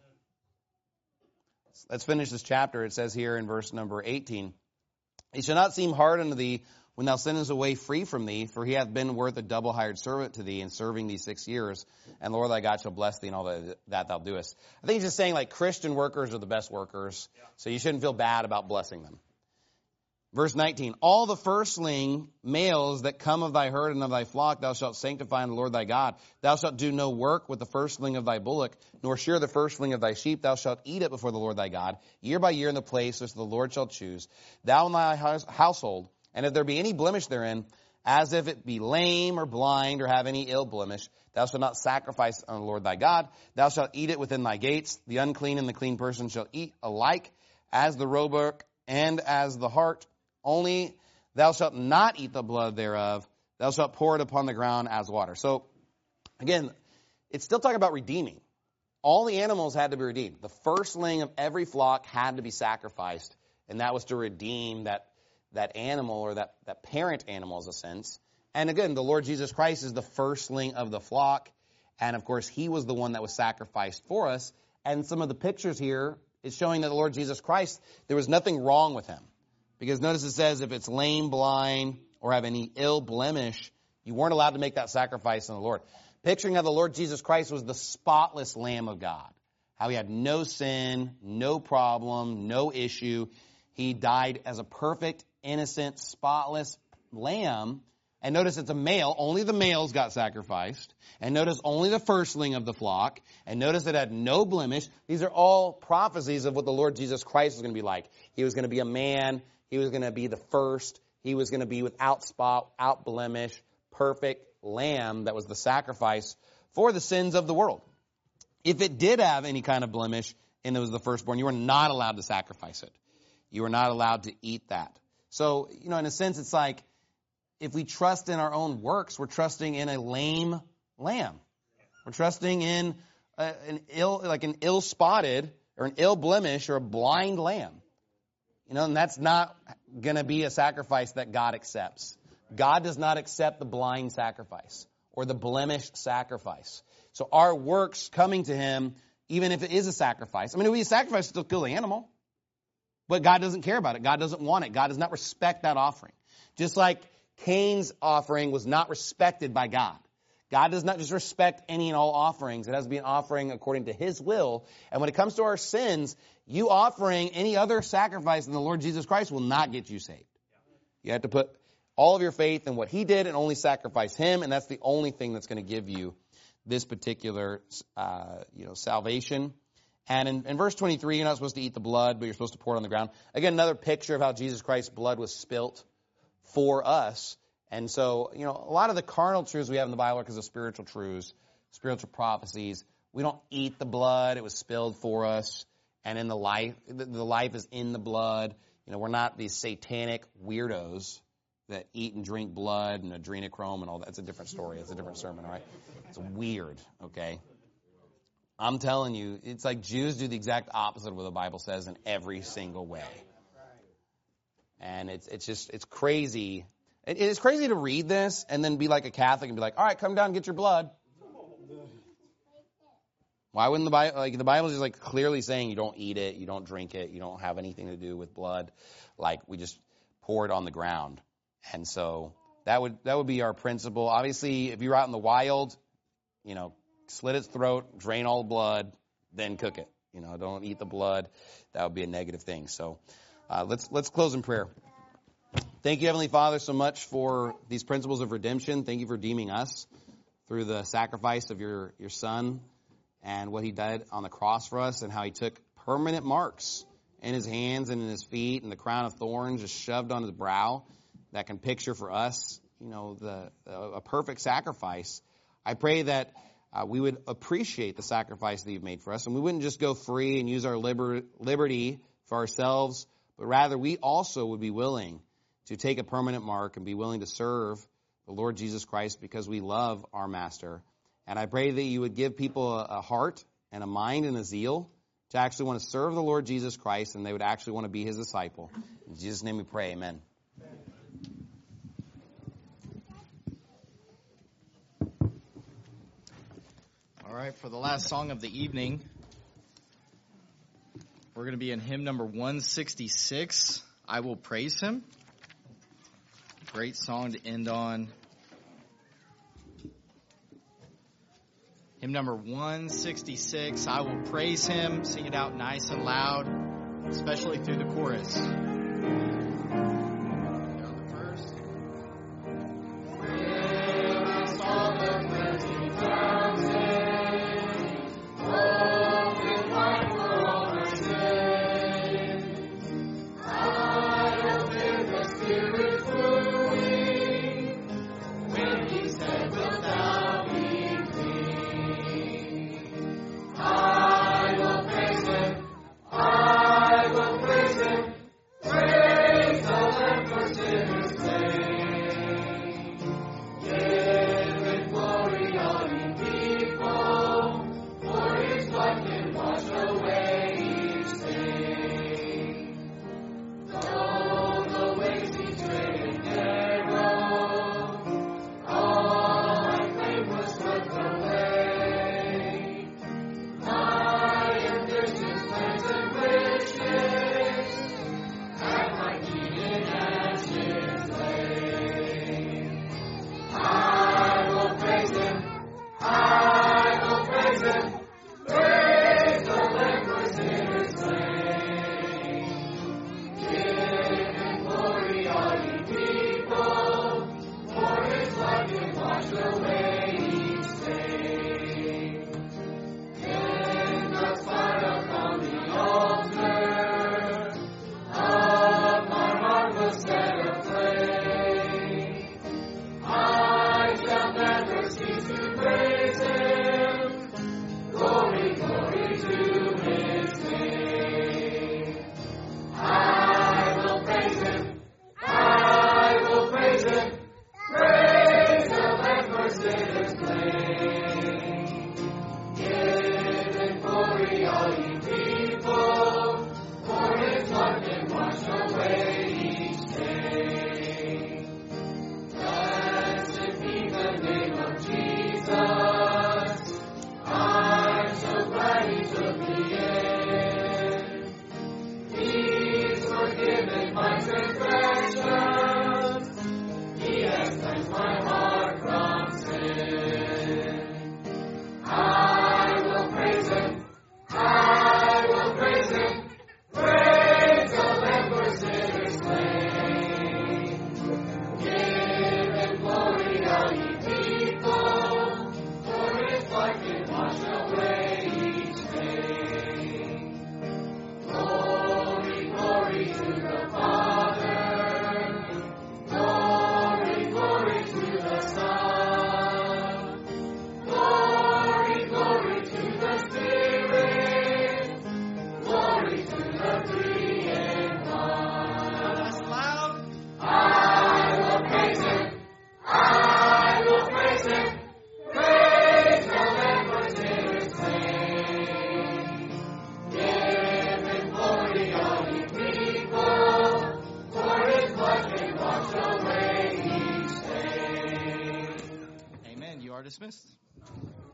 Let's finish this chapter. It says here in verse number eighteen, it shall not seem hard unto thee when thou sendest away free from thee, for he hath been worth a double hired servant to thee in serving these six years, and the Lord thy God shall bless thee in all that, that thou doest. I think he's just saying like Christian workers are the best workers, so you shouldn't feel bad about blessing them. Verse nineteen, all the firstling males that come of thy herd and of thy flock thou shalt sanctify in the Lord thy God. Thou shalt do no work with the firstling of thy bullock, nor shear the firstling of thy sheep. Thou shalt eat it before the Lord thy God, year by year in the place which the Lord shall choose. Thou and thy house, household, and if there be any blemish therein, as if it be lame or blind or have any ill blemish, thou shalt not sacrifice unto the Lord thy God. Thou shalt eat it within thy gates. The unclean and the clean person shall eat alike, as the roebuck and as the hart. Only thou shalt not eat the blood thereof. Thou shalt pour it upon the ground as water. So, again, it's still talking about redeeming. All the animals had to be redeemed. The firstling of every flock had to be sacrificed, and that was to redeem that, that animal or that, that parent animal, in a sense. And again, the Lord Jesus Christ is the firstling of the flock, and of course, he was the one that was sacrificed for us. And some of the pictures here is showing that the Lord Jesus Christ, there was nothing wrong with him. Because notice it says if it's lame, blind, or have any ill blemish, you weren't allowed to make that sacrifice in the Lord. Picturing how the Lord Jesus Christ was the spotless Lamb of God. How he had no sin, no problem, no issue. He died as a perfect, innocent, spotless lamb And notice it's a male. Only the males got sacrificed. And notice only the firstling of the flock. And notice it had no blemish. These are all prophecies of what the Lord Jesus Christ was going to be like. He was going to be a man. He was going to be the first. He was going to be without spot, without blemish, perfect lamb that was the sacrifice for the sins of the world. If it did have any kind of blemish and it was the firstborn, you were not allowed to sacrifice it. You were not allowed to eat that. So, you know, in a sense, it's like, if we trust in our own works, we're trusting in a lame lamb. We're trusting in a, an ill, like an ill-spotted or an ill-blemish or a blind lamb. You know, and that's not going to be a sacrifice that God accepts. God does not accept the blind sacrifice or the blemished sacrifice. So our works coming to him, even if it is a sacrifice, I mean, it would be a sacrifice to still kill the animal. But God doesn't care about it. God doesn't want it. God does not respect that offering. Just like Cain's offering was not respected by God. God does not just respect any and all offerings. It has to be an offering according to his will. And when it comes to our sins, you offering any other sacrifice than the Lord Jesus Christ will not get you saved. You have to put all of your faith in what he did and only sacrifice him. And that's the only thing that's going to give you this particular uh, you know, salvation. And in, in verse twenty-three, you're not supposed to eat the blood, but you're supposed to pour it on the ground. Again, another picture of how Jesus Christ's blood was spilt for us. And so, you know, a lot of the carnal truths we have in the Bible are because of spiritual truths, spiritual prophecies. We don't eat the blood. It was spilled for us. And in the life, the, the life is in the blood. You know, we're not these satanic weirdos that eat and drink blood and adrenochrome and all that. It's a different story. It's a different sermon, all right? It's weird, okay? I'm telling you, it's like Jews do the exact opposite of what the Bible says in every single way. And it's it's just, it's crazy. It, it's crazy to read this and then be like a Catholic and be like, all right, come down and get your blood. Why wouldn't the Bible, like the Bible is just like clearly saying you don't eat it, you don't drink it, you don't have anything to do with blood. Like we just pour it on the ground. And so that would, that would be our principle. Obviously, if you're out in the wild, you know, slit its throat, drain all the blood, then cook it. You know, don't eat the blood. That would be a negative thing. So uh, let's let's close in prayer. Thank you, Heavenly Father, so much for these principles of redemption. Thank you for redeeming us through the sacrifice of your, your Son and what he did on the cross for us and how he took permanent marks in his hands and in his feet and the crown of thorns just shoved on his brow that can picture for us, you know, the a perfect sacrifice. I pray that Uh, we would appreciate the sacrifice that you've made for us, and we wouldn't just go free and use our liber- liberty for ourselves, but rather we also would be willing to take a permanent mark and be willing to serve the Lord Jesus Christ because we love our Master. And I pray that you would give people a, a heart and a mind and a zeal to actually want to serve the Lord Jesus Christ, and they would actually want to be his disciple. In Jesus' name we pray, amen. All right, for the last song of the evening, we're going to be in hymn number one sixty-six, I Will Praise Him. Great song to end on. Hymn number one sixty-six, I Will Praise Him. Sing it out nice and loud, especially through the chorus. I will praise him. dismissed.